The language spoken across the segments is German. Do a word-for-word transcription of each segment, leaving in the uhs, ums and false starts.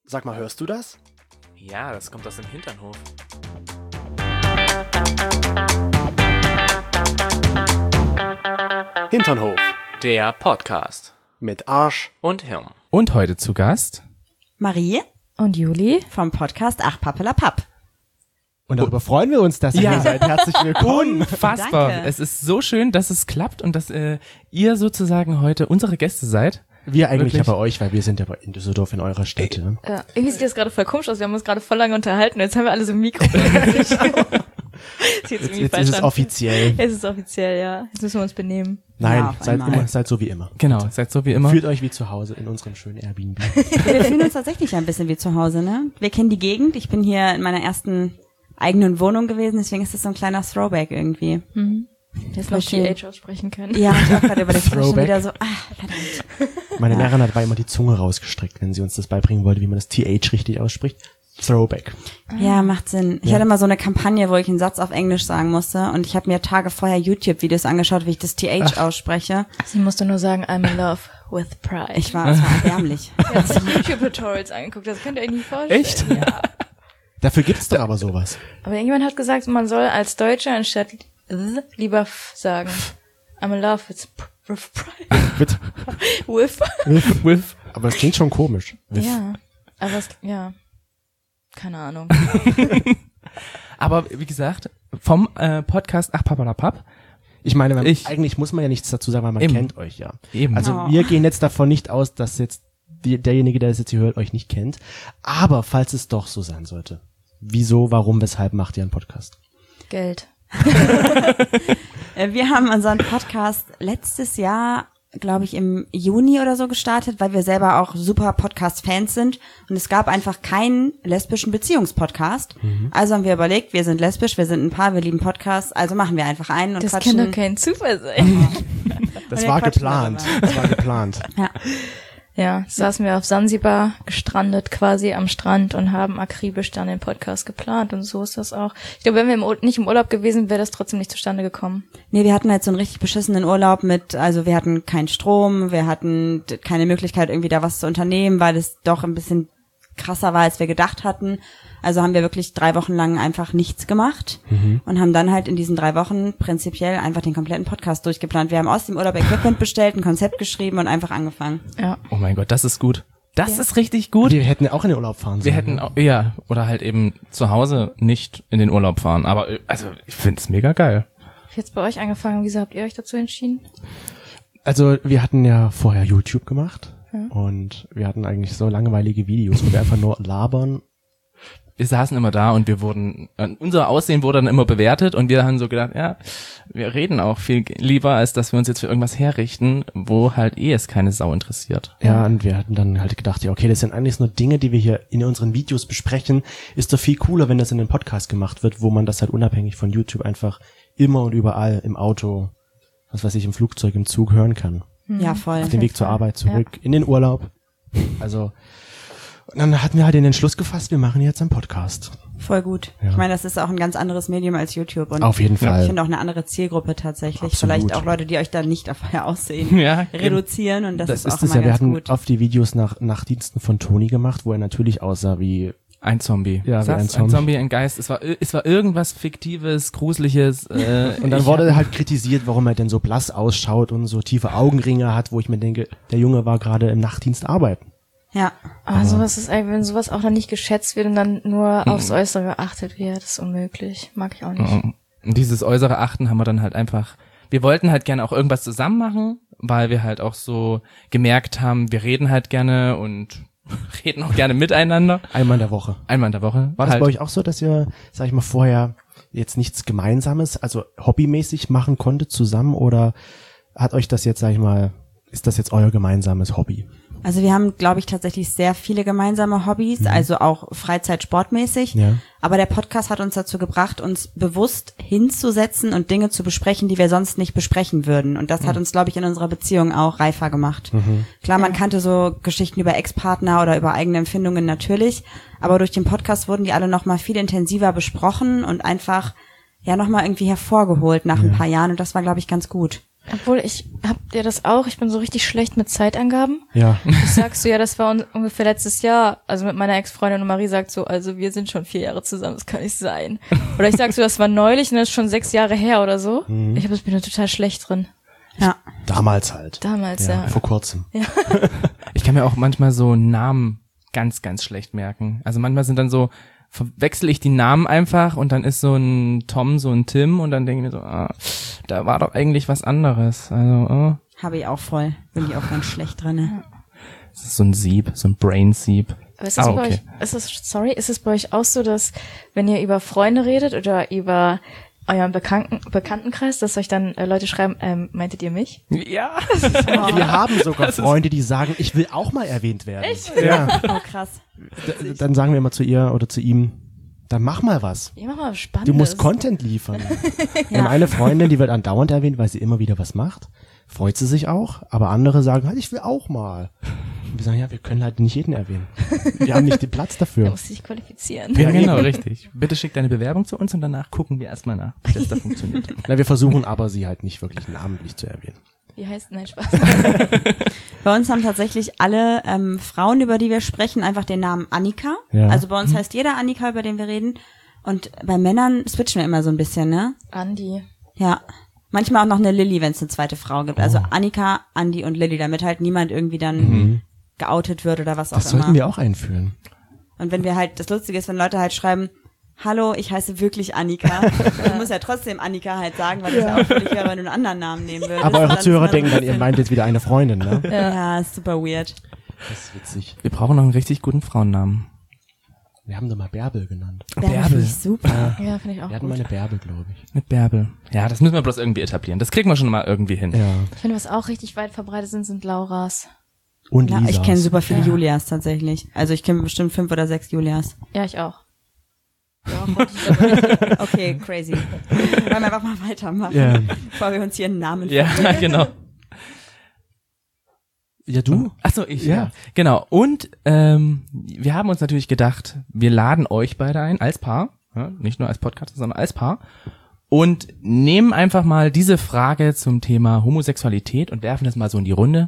Sag mal, hörst du das? Ja, das kommt aus dem Hinternhof. Hinternhof. Der Podcast. Mit Arsch und Hirn. Und heute zu Gast Marie und Juli vom Podcast Ach Pappelapapp. Und darüber freuen wir uns, dass ihr Ja. hier seid. Herzlich willkommen. Unfassbar. Danke. Es ist so schön, dass es klappt und dass äh, ihr sozusagen heute unsere Gäste seid. Wir eigentlich Wirklich? ja bei euch, weil wir sind ja in Düsseldorf in eurer Stätte. Ne? Ja, irgendwie sieht das gerade voll komisch aus. Wir haben uns gerade voll lange unterhalten. Jetzt haben wir alle so ein Mikro. Jetzt, jetzt ist es offiziell. Es ist offiziell, ja. Jetzt müssen wir uns benehmen. Nein, Ja, auf seid, einmal. immer, seid so wie immer. Genau, seid so wie immer. Fühlt euch wie zu Hause in unserem schönen Airbnb. Wir fühlen uns tatsächlich ein bisschen wie zu Hause, ne? Wir kennen die Gegend. Ich bin hier in meiner ersten eigenen Wohnung gewesen, deswegen ist das so ein kleiner Throwback irgendwie. Mhm. Jetzt Voll noch schön. T H aussprechen können. Ja, ich auch gerade überlegt, ich war schon Throwback. wieder so, ah, verdammt. Meine Lehrerin hat dabei immer die Zunge rausgestreckt, wenn sie uns das beibringen wollte, wie man das T H richtig ausspricht. Throwback. Ja, macht Sinn. Ich Ja. hatte mal so eine Kampagne, wo ich einen Satz auf Englisch sagen musste und ich habe mir Tage vorher YouTube-Videos angeschaut, wie ich das T H ausspreche. Sie musste nur sagen, I'm in love with pride. Ich war, es war erbärmlich. Ich habe sich YouTube-Tutorials angeguckt. Das könnt ihr euch nicht vorstellen. Echt? Ja. Dafür gibt's doch aber sowas. Aber irgendjemand hat gesagt, man soll als Deutscher anstatt th lieber f sagen. I'm in love with, with pride. Mit, With. with, with. Aber das klingt schon komisch. With. Ja. Aber es, ja. Keine Ahnung. Aber wie gesagt, vom äh, Podcast Ach Pappelapapp. Ich meine, man, Ich- eigentlich muss man ja nichts dazu sagen, weil man Eben. kennt euch ja. Eben. Also Oh. wir gehen jetzt davon nicht aus, dass jetzt die, derjenige, der das jetzt hier hört, euch nicht kennt. Aber falls es doch so sein sollte, wieso, warum, weshalb macht ihr einen Podcast? Geld. Äh, Wir haben unseren Podcast letztes Jahr, glaube ich, im Juni oder so gestartet, weil wir selber auch super Podcast-Fans sind. Und es gab einfach keinen lesbischen Beziehungspodcast. Also haben wir überlegt, wir sind lesbisch, wir sind ein Paar, wir lieben Podcasts, also machen wir einfach einen und Das quatschen. kann doch kein Zufall sein. Das wir war quatschen geplant. darüber. Das war geplant. Ja. Ja, saßen wir auf Sansibar, gestrandet quasi am Strand und haben akribisch dann den Podcast geplant und so ist das auch. Ich glaube, wenn wir im Ur- nicht im Urlaub gewesen, wäre das trotzdem nicht zustande gekommen. Nee, wir hatten halt so einen richtig beschissenen Urlaub mit, also wir hatten keinen Strom, wir hatten d- keine Möglichkeit irgendwie da was zu unternehmen, weil es doch ein bisschen krasser war, als wir gedacht hatten. Also haben wir wirklich drei Wochen lang einfach nichts gemacht und haben dann halt in diesen drei Wochen prinzipiell einfach den kompletten Podcast durchgeplant. Wir haben aus dem Urlaub Equipment bestellt, ein Konzept geschrieben und einfach angefangen. Ja. Oh mein Gott, das ist gut. Das ist richtig gut. Wir hätten auch in den Urlaub fahren sollen. Wir hätten auch, ja, oder halt eben zu Hause nicht in den Urlaub fahren. Aber äh, also ich finde es mega geil. Ich jetzt bei euch angefangen, wieso habt ihr euch dazu entschieden? Also wir hatten ja vorher YouTube gemacht und wir hatten eigentlich so langweilige Videos, wo wir einfach nur labern. Wir saßen immer da und wir wurden, äh, unser Aussehen wurde dann immer bewertet und wir haben so gedacht, ja, wir reden auch viel lieber, als dass wir uns jetzt für irgendwas herrichten, wo halt eh es keine Sau interessiert. Ja, und wir hatten dann halt gedacht, ja, okay, das sind eigentlich nur Dinge, die wir hier in unseren Videos besprechen. Ist doch viel cooler, wenn das in einem Podcast gemacht wird, wo man das halt unabhängig von YouTube einfach immer und überall im Auto, was weiß ich, im Flugzeug, im Zug hören kann. Ja, voll. Auf dem Weg zur Arbeit zurück, in den Urlaub. Also, und dann hatten wir halt den Entschluss gefasst, wir machen jetzt einen Podcast. Voll gut. Ja. Ich meine, das ist auch ein ganz anderes Medium als YouTube. Und Auf jeden Ich Fall. finde auch eine andere Zielgruppe tatsächlich. Absolut. Vielleicht auch Leute, die euch dann nicht auf euer Aussehen Ja, reduzieren und das, Das ist auch ist es immer ja, wir ganz hatten gut. oft die Videos nach Nachtdiensten von Toni gemacht, wo er natürlich aussah wie, Ein Zombie. Ja, wie Saß ein Zombie. ein Zombie, ein Geist. Es war, es war irgendwas Fiktives, Gruseliges. Äh, und dann ich wurde hab- halt kritisiert, warum er denn so blass ausschaut und so tiefe Augenringe hat, wo ich mir denke, der Junge war gerade im Nachtdienst arbeiten. Ja. Aber sowas ist eigentlich, wenn sowas auch dann nicht geschätzt wird und dann nur aufs Äußere geachtet wird, das ist unmöglich. Mag ich auch nicht. Und dieses äußere Achten haben wir dann halt einfach, wir wollten halt gerne auch irgendwas zusammen machen, weil wir halt auch so gemerkt haben, wir reden halt gerne und reden auch gerne miteinander. Einmal in der Woche. Einmal in der Woche. War das halt. bei euch auch so, dass ihr, sag ich mal, vorher jetzt nichts Gemeinsames, also hobbymäßig machen konntet zusammen oder hat euch das jetzt, sag ich mal, ist das jetzt euer gemeinsames Hobby? Also wir haben, glaube ich, tatsächlich sehr viele gemeinsame Hobbys, also auch Freizeit-sportmäßig. Ja. Aber der Podcast hat uns dazu gebracht, uns bewusst hinzusetzen und Dinge zu besprechen, die wir sonst nicht besprechen würden. Und das hat uns, glaube ich, in unserer Beziehung auch reifer gemacht. Klar, man kannte so Geschichten über Ex-Partner oder über eigene Empfindungen natürlich, aber durch den Podcast wurden die alle noch mal viel intensiver besprochen und einfach ja noch mal irgendwie hervorgeholt nach ein paar Jahren. Und das war, glaube ich, ganz gut. Obwohl, ich habt ihr das auch? Ich bin so richtig schlecht mit Zeitangaben. Ja. Ich sag so, ja, das war un- ungefähr letztes Jahr. Also mit meiner Ex-Freundin und Marie sagt so, also wir sind schon vier Jahre zusammen, das kann nicht sein. Oder ich sag so, das war neulich und das ist schon sechs Jahre her oder so. Mhm. Ich hab, bin da total schlecht drin. Ja. Damals halt. Damals, Ja, ja. vor kurzem. Ich kann mir auch manchmal so Namen ganz, ganz schlecht merken. Also manchmal sind dann so, verwechsel ich die Namen einfach und dann ist so ein Tom, so ein Tim und dann denke ich mir so, ah, da war doch eigentlich was anderes. Also, oh, Habe ich auch voll. Bin ich auch ganz schlecht drin. Ne? das ist so ein Sieb, so ein Brain-Sieb. Aber ist das Ah, bei okay. euch, ist das, sorry, ist es bei euch auch so, dass wenn ihr über Freunde redet oder über euren Bekannten, Bekanntenkreis, dass euch dann äh, Leute schreiben, ähm, meintet ihr mich? Ja. Wir haben sogar Freunde, die sagen, ich will auch mal erwähnt werden. Echt? Ja. Oh, krass. D- Dann sagen wir immer zu ihr oder zu ihm, dann mach mal was. Ich mach mal was Spannendes. Du musst Content liefern. Wir haben eine Freundin, die wird andauernd erwähnt, weil sie immer wieder was macht. Freut sie sich auch, aber andere sagen, halt, ich will auch mal. Und wir sagen, ja, wir können halt nicht jeden erwähnen. Wir haben nicht den Platz Da dafür. musst du dich qualifizieren. Ja, genau, richtig. Bitte schick deine Bewerbung zu uns und danach gucken wir erstmal nach, wie das da funktioniert. Na, wir versuchen aber, sie halt nicht wirklich namentlich zu erwähnen. Wie heißt, nein, Spaß. Bei uns haben tatsächlich alle ähm, Frauen, über die wir sprechen, einfach den Namen Annika. Ja. Also bei uns heißt jeder Annika, über den wir reden. Und bei Männern switchen wir immer so ein bisschen, ne? Andi. Ja. Manchmal auch noch eine Lilly, wenn es eine zweite Frau gibt. Also Oh. Annika, Andi und Lilly, damit halt niemand irgendwie dann geoutet wird oder was auch Das immer. sollten wir auch einführen. Und wenn wir halt, das Lustige ist, wenn Leute halt schreiben, hallo, ich heiße wirklich Annika. Du musst ja trotzdem Annika halt sagen, weil das ja auch völlig wäre, wenn du einen anderen Namen nehmen würdest. Aber Und eure dann Zuhörer ist man denken so ein dann, ihr bisschen- meint jetzt wieder eine Freundin, ne? Ja, ist super weird. Das ist witzig. Wir brauchen noch einen richtig guten Frauennamen. Wir haben sie mal Bärbel genannt. Bärbel finde ich super. Ja, finde ich auch Wir hatten gut. mal eine Bärbel, glaube ich. Mit Bärbel. Ja, das müssen wir bloß irgendwie etablieren. Das kriegen wir schon mal irgendwie hin. Ja. Ich finde, was auch richtig weit verbreitet sind, sind Lauras. Und Ja, Lisas. ich kenne super viele Julias tatsächlich. Also ich kenne bestimmt fünf oder sechs Julias. Ja, ich auch. Ja, wollte ich aber- Okay, crazy. Wollen wir einfach mal weitermachen, Ja. bevor wir uns hier einen Namen Ja, genau. Ja, du? Achso, ich. Ja. Ja. Genau. Und ähm, wir haben uns natürlich gedacht, wir laden euch beide ein als Paar, ja, nicht nur als Podcast, sondern als Paar und nehmen einfach mal diese Frage zum Thema Homosexualität und werfen das mal so in die Runde,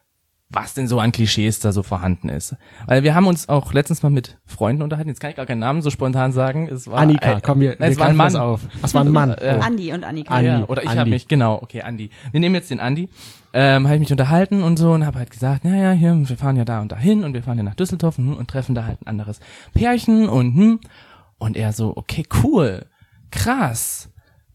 was denn so an Klischees da so vorhanden ist. Weil wir haben uns auch letztens mal mit Freunden unterhalten, jetzt kann ich gar keinen Namen so spontan sagen. Es war Annika, ein, komm, wir, Nein, wir es war ein greifen das Mann. auf. Was war ein Mann? Äh, Oh. Andi und Annika. Andi. Ja, oder ich Andi. habe mich, genau, okay, Andi. Wir nehmen jetzt den Andi. Ähm, habe ich mich unterhalten und so und habe halt gesagt, naja, hier, wir fahren ja da und dahin und wir fahren ja nach Düsseldorf hm, und treffen da halt ein anderes Pärchen und hm. Und er so, okay, cool, krass.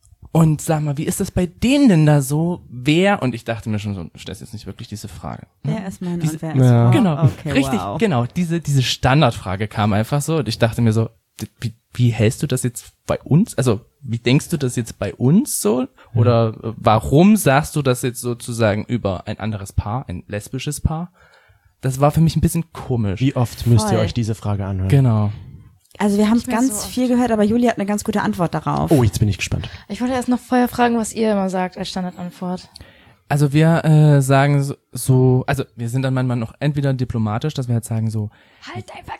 Und sag mal, wie ist das bei denen denn da so? Wer? Und ich dachte mir schon so, du stellst jetzt nicht wirklich diese Frage. Wer ist Mann Diese- und wer Ja. ist Frau? Genau, Okay, richtig, wow. genau. Diese diese Standardfrage kam einfach so und ich dachte mir so, wie, wie hältst du das jetzt bei uns? Also wie denkst du das jetzt bei uns so? Oder äh, warum sagst du das jetzt sozusagen über ein anderes Paar, ein lesbisches Paar? Das war für mich ein bisschen komisch. Wie oft müsst ihr Voll. euch diese Frage anhören? Genau. Also wir haben Nicht mehr ganz so oft. viel gehört, aber Julia hat eine ganz gute Antwort darauf. Oh, jetzt bin ich gespannt. Ich wollte erst noch vorher fragen, was ihr immer sagt als Standardantwort. Also wir äh, sagen so- so, also wir sind dann manchmal noch entweder diplomatisch, dass wir halt sagen so, Halt einfach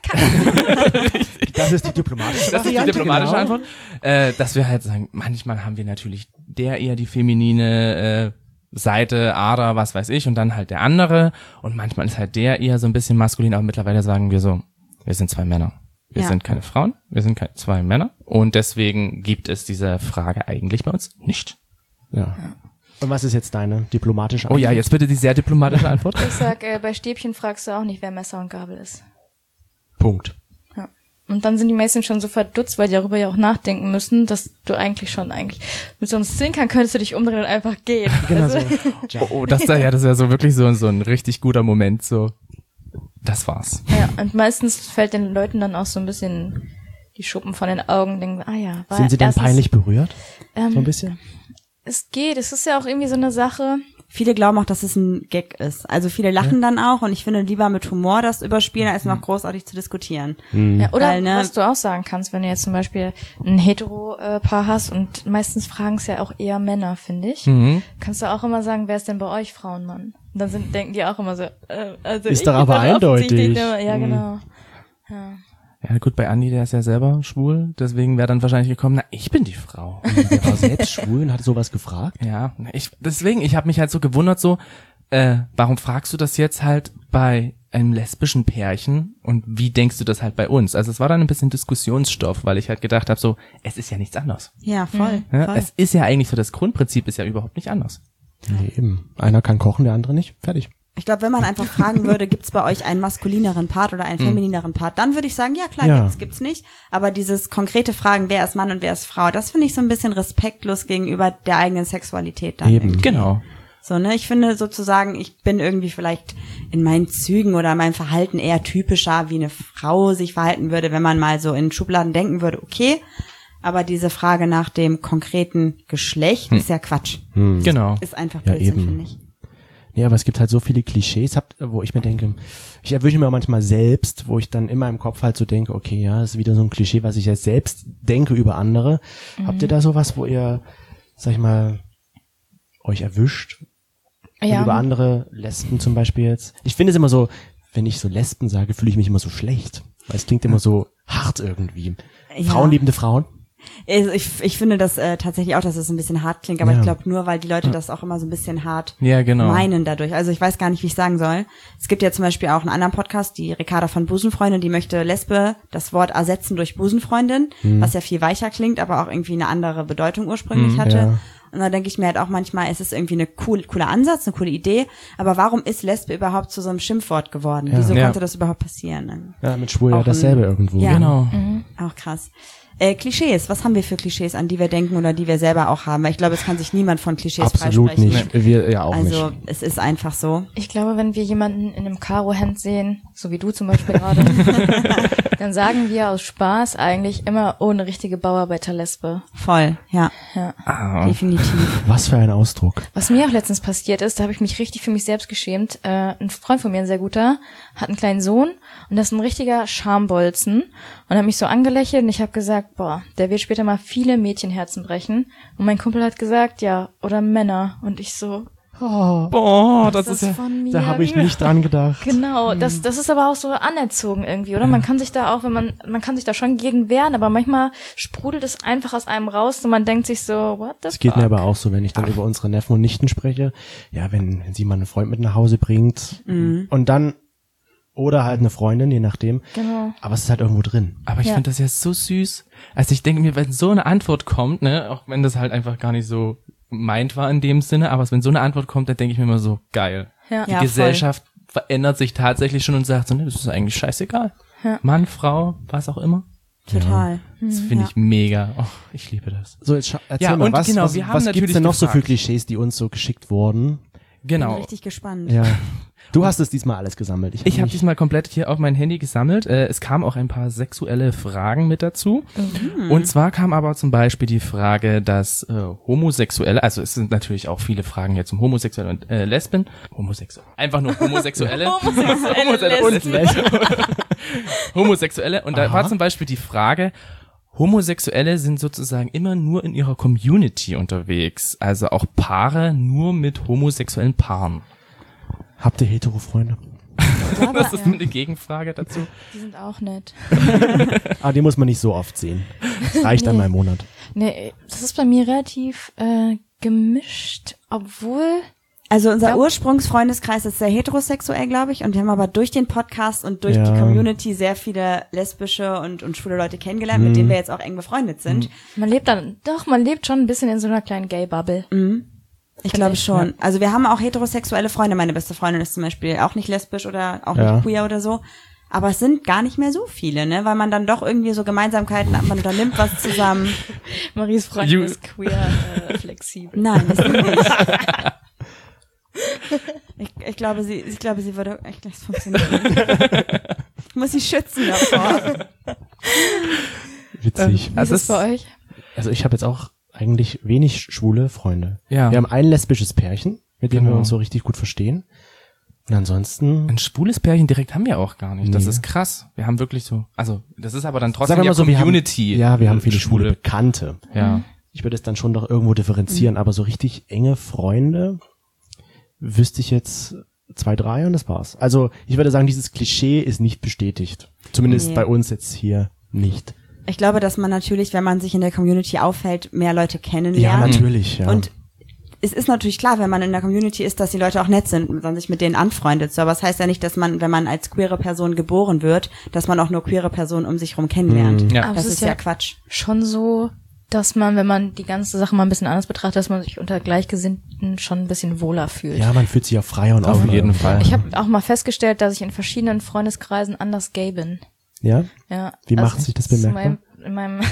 Kack. Das ist die diplomatische das ist die Variante, diplomatische genau. Antwort, äh, dass wir halt sagen, manchmal haben wir natürlich der eher die feminine äh, Seite, Ader, was weiß ich, und dann halt der andere und manchmal ist halt der eher so ein bisschen maskulin, aber mittlerweile sagen wir so, wir sind zwei Männer. Wir Ja. sind keine Frauen, wir sind keine zwei Männer und deswegen gibt es diese Frage eigentlich bei uns nicht. Ja. Und was ist jetzt deine diplomatische Oh ja, jetzt bitte die sehr diplomatische Antwort. Ich sag, äh, bei Stäbchen fragst du auch nicht, wer Messer und Gabel ist. Punkt. Ja. Und dann sind die meisten schon so verdutzt, weil die darüber ja auch nachdenken müssen, dass du eigentlich schon eigentlich mit so einem Zwinkern könntest du dich umdrehen und einfach gehen. Genau Also, so. Oh, oh, das da, ja, das wäre so wirklich so, so ein richtig guter Moment, so. Das war's. ja, und meistens fällt den Leuten dann auch so ein bisschen die Schuppen von den Augen, denken, ah ja, war Sind sie denn erstens- peinlich berührt? Ähm, So ein bisschen? Es geht, es ist ja auch irgendwie so eine Sache. Viele glauben auch, dass es ein Gag ist. Also viele lachen dann auch und ich finde lieber mit Humor das überspielen, als noch großartig zu diskutieren. Mhm. Ja, oder Weil, ne- was du auch sagen kannst, wenn du jetzt zum Beispiel ein Hetero-Paar hast und meistens fragen es ja auch eher Männer, finde ich, Mhm. kannst du auch immer sagen, wer ist denn bei euch Frauenmann? Und dann sind, denken die auch immer so, äh, also Ist ich doch bin aber dann offensichtlich eindeutig. der- Ja, Mhm. genau. Ja. Ja gut, bei Andi, der ist ja selber schwul, deswegen wäre dann wahrscheinlich gekommen, na, ich bin die Frau. Der war selbst schwul und hatte sowas gefragt. Ja, ich deswegen, ich habe mich halt so gewundert, so, äh, warum fragst du das jetzt halt bei einem lesbischen Pärchen und wie denkst du das halt bei uns? Also es war dann ein bisschen Diskussionsstoff, weil ich halt gedacht habe, so, es ist ja nichts anderes. Ja, voll. Ja? voll. Es ist ja eigentlich so, das Grundprinzip ist ja überhaupt nicht anders. Nee, eben. Einer kann kochen, der andere nicht. Fertig. Ich glaube, wenn man einfach fragen würde, gibt's bei euch einen maskulineren Part oder einen feminineren Part, dann würde ich sagen, ja klar, Ja. gibt's, gibt's nicht. Aber dieses konkrete Fragen, wer ist Mann und wer ist Frau, das finde ich so ein bisschen respektlos gegenüber der eigenen Sexualität dann. Eben. irgendwie. Genau. So, ne, ich finde sozusagen, ich bin irgendwie vielleicht in meinen Zügen oder in meinem Verhalten eher typischer, wie eine Frau sich verhalten würde, wenn man mal so in Schubladen denken würde, okay. Aber diese Frage nach dem konkreten Geschlecht ist ja Quatsch. Hm. Genau. Ist einfach Ja, Blödsinn, eben. finde ich. Nee, aber es gibt halt so viele Klischees, habt, wo ich mir denke, ich erwische mir auch manchmal selbst, wo ich dann in meinem Kopf halt so denke, okay, ja, das ist wieder so ein Klischee, was ich jetzt selbst denke über andere. Mhm. Habt ihr da sowas, wo ihr, sag ich mal, euch erwischt? Und Ja. über andere Lesben zum Beispiel jetzt? Ich finde es immer so, wenn ich so Lesben sage, fühle ich mich immer so schlecht. Weil es klingt immer so hart irgendwie. Ja. Frauenliebende Frauen? Also ich, ich finde das äh, tatsächlich auch, dass es ein bisschen hart klingt, aber Ja. ich glaube nur, weil die Leute das auch immer so ein bisschen hart Ja, genau. meinen dadurch. Also ich weiß gar nicht, wie ich sagen soll. Es gibt ja zum Beispiel auch einen anderen Podcast, die Ricarda von Busenfreundin, die möchte Lesbe das Wort ersetzen durch Busenfreundin, was ja viel weicher klingt, aber auch irgendwie eine andere Bedeutung ursprünglich hatte. ja. Und da denke ich mir halt auch manchmal, es ist irgendwie eine cool, cooler Ansatz, eine coole Idee, aber warum ist Lesbe überhaupt zu so einem Schimpfwort geworden? Ja. Wieso Ja. konnte das überhaupt passieren? Ja, mit Schwul ja Auch dasselbe ein- irgendwo. Ja. Genau. Auch krass. Äh, Klischees, was haben wir für Klischees, an die wir denken oder die wir selber auch haben? Weil ich glaube, es kann sich niemand von Klischees Absolut freisprechen. nicht. Wir ja auch Also nicht. es ist einfach so. Ich glaube, wenn wir jemanden in einem Karohemd sehen, so wie du zum Beispiel gerade, dann sagen wir aus Spaß eigentlich immer, oh, eine richtige Bauarbeiterlesbe. Voll, ja, Ja. Ah. definitiv. Was für ein Ausdruck. Was mir auch letztens passiert ist, da habe ich mich richtig für mich selbst geschämt. Äh, ein Freund von mir, ein sehr guter, hat einen kleinen Sohn und das ist ein richtiger Schambolzen und hat mich so angelächelt und ich habe gesagt, boah, der wird später mal viele Mädchenherzen brechen. Und mein Kumpel hat gesagt, ja, oder Männer. Und ich so, Boah, das, das ist ja... von mir. Da habe ich nicht dran gedacht. Genau, das, das ist aber auch so anerzogen irgendwie, oder? Man kann sich da auch, wenn man, man kann sich da schon gegen wehren, aber manchmal sprudelt es einfach aus einem raus und man denkt sich so, what the Es geht fuck? mir aber auch so, wenn ich dann über unsere Neffen und Nichten spreche. Ja, wenn, wenn sie mal einen Freund mit nach Hause bringt und dann oder halt eine Freundin, je nachdem. Genau. Aber es ist halt irgendwo drin. Aber ich Ja. finde das ja so süß. Also ich denke mir, wenn so eine Antwort kommt, ne, auch wenn das halt einfach gar nicht so meint war in dem Sinne, aber wenn so eine Antwort kommt, dann denke ich mir immer so, geil. Ja. Die Ja, Gesellschaft verändert sich tatsächlich schon und sagt so, ne, das ist eigentlich scheißegal. Ja. Mann, Frau, was auch immer. Total. Das finde ich mega. Oh, ich liebe das. So, jetzt scha- erzähl Ja, mal, und was, genau, was, wir haben was gibt's natürlich denn noch so für gefragt. Klischees, die uns so geschickt wurden? Bin Genau. richtig gespannt. Ja. Du hast es diesmal alles gesammelt. Ich habe nicht. diesmal komplett hier auf mein Handy gesammelt. Äh, es kamen auch ein paar sexuelle Fragen mit dazu. Und zwar kam aber zum Beispiel die Frage, dass äh, Homosexuelle, also es sind natürlich auch viele Fragen jetzt um Homosexuelle und äh, Lesben. Homosexuelle. Einfach nur Homosexuelle. Homosexuelle und Lesben. Homosexuelle. Und da Aha. war zum Beispiel die Frage, Homosexuelle sind sozusagen immer nur in ihrer Community unterwegs. Also auch Paare nur mit homosexuellen Paaren. Habt ihr Hetero-Freunde? Ja, aber, Das ist ja, eine Gegenfrage dazu. die sind auch nett. Ah, die muss man nicht so oft sehen. Das reicht einmal im Monat. Nee, das ist bei mir relativ äh, gemischt, obwohl, Also unser Ja. Ursprungsfreundeskreis ist sehr heterosexuell, glaube ich, und wir haben aber durch den Podcast und durch Ja. die Community sehr viele lesbische und, und schwule Leute kennengelernt, mit denen wir jetzt auch eng befreundet sind. man lebt dann, doch, man lebt schon ein bisschen in so einer kleinen Gay-Bubble. Ich glaube ich, schon. Also wir haben auch heterosexuelle Freunde. Meine beste Freundin ist zum Beispiel auch nicht lesbisch oder auch Ja. nicht queer oder so. Aber es sind gar nicht mehr so viele, ne? Weil man dann doch irgendwie so Gemeinsamkeiten hat, man unternimmt was zusammen. Maries Freundin You- ist queer, äh, flexibel. Nein, ist sie nicht. Ich, ich glaube, sie, ich glaube, sie würde, ich glaube, es funktioniert nicht. Ich muss sie schützen davor. Witzig. Wie Also ist es es- bei euch? Also ich habe jetzt auch eigentlich wenig schwule Freunde. Ja. Wir haben ein lesbisches Pärchen, mit dem Genau. wir uns so richtig gut verstehen. Und ansonsten, Ein schwules Pärchen direkt haben wir auch gar nicht. Das Nee. ist krass. Wir haben wirklich so, also das ist aber dann trotzdem sagen wir ja mal so, wir haben, Community. ja, wir haben äh, viele schwule Bekannte. Ja. Ich würde es dann schon doch irgendwo differenzieren, aber so richtig enge Freunde wüsste ich jetzt zwei, drei und das war's. Also ich würde sagen, dieses Klischee ist nicht bestätigt. Zumindest Nee. bei uns jetzt hier nicht. Ich glaube, dass man natürlich, wenn man sich in der Community aufhält, mehr Leute Ja, kennenlernt. natürlich, ja. Und es ist natürlich klar, wenn man in der Community ist, dass die Leute auch nett sind und man sich mit denen anfreundet. So, aber es heißt ja nicht, dass man, wenn man als queere Person geboren wird, dass man auch nur queere Personen um sich herum kennenlernt. Ja. Aber Das es ist ja Quatsch. schon so, dass man, wenn man die ganze Sache mal ein bisschen anders betrachtet, dass man sich unter Gleichgesinnten schon ein bisschen wohler fühlt. ja, man fühlt sich auch freier und Auf offener. jeden Fall. Ich habe auch mal festgestellt, dass ich in verschiedenen Freundeskreisen anders gay bin. Ja? Ja. Wie macht sich das zu bemerkbar? meinem- In meinem,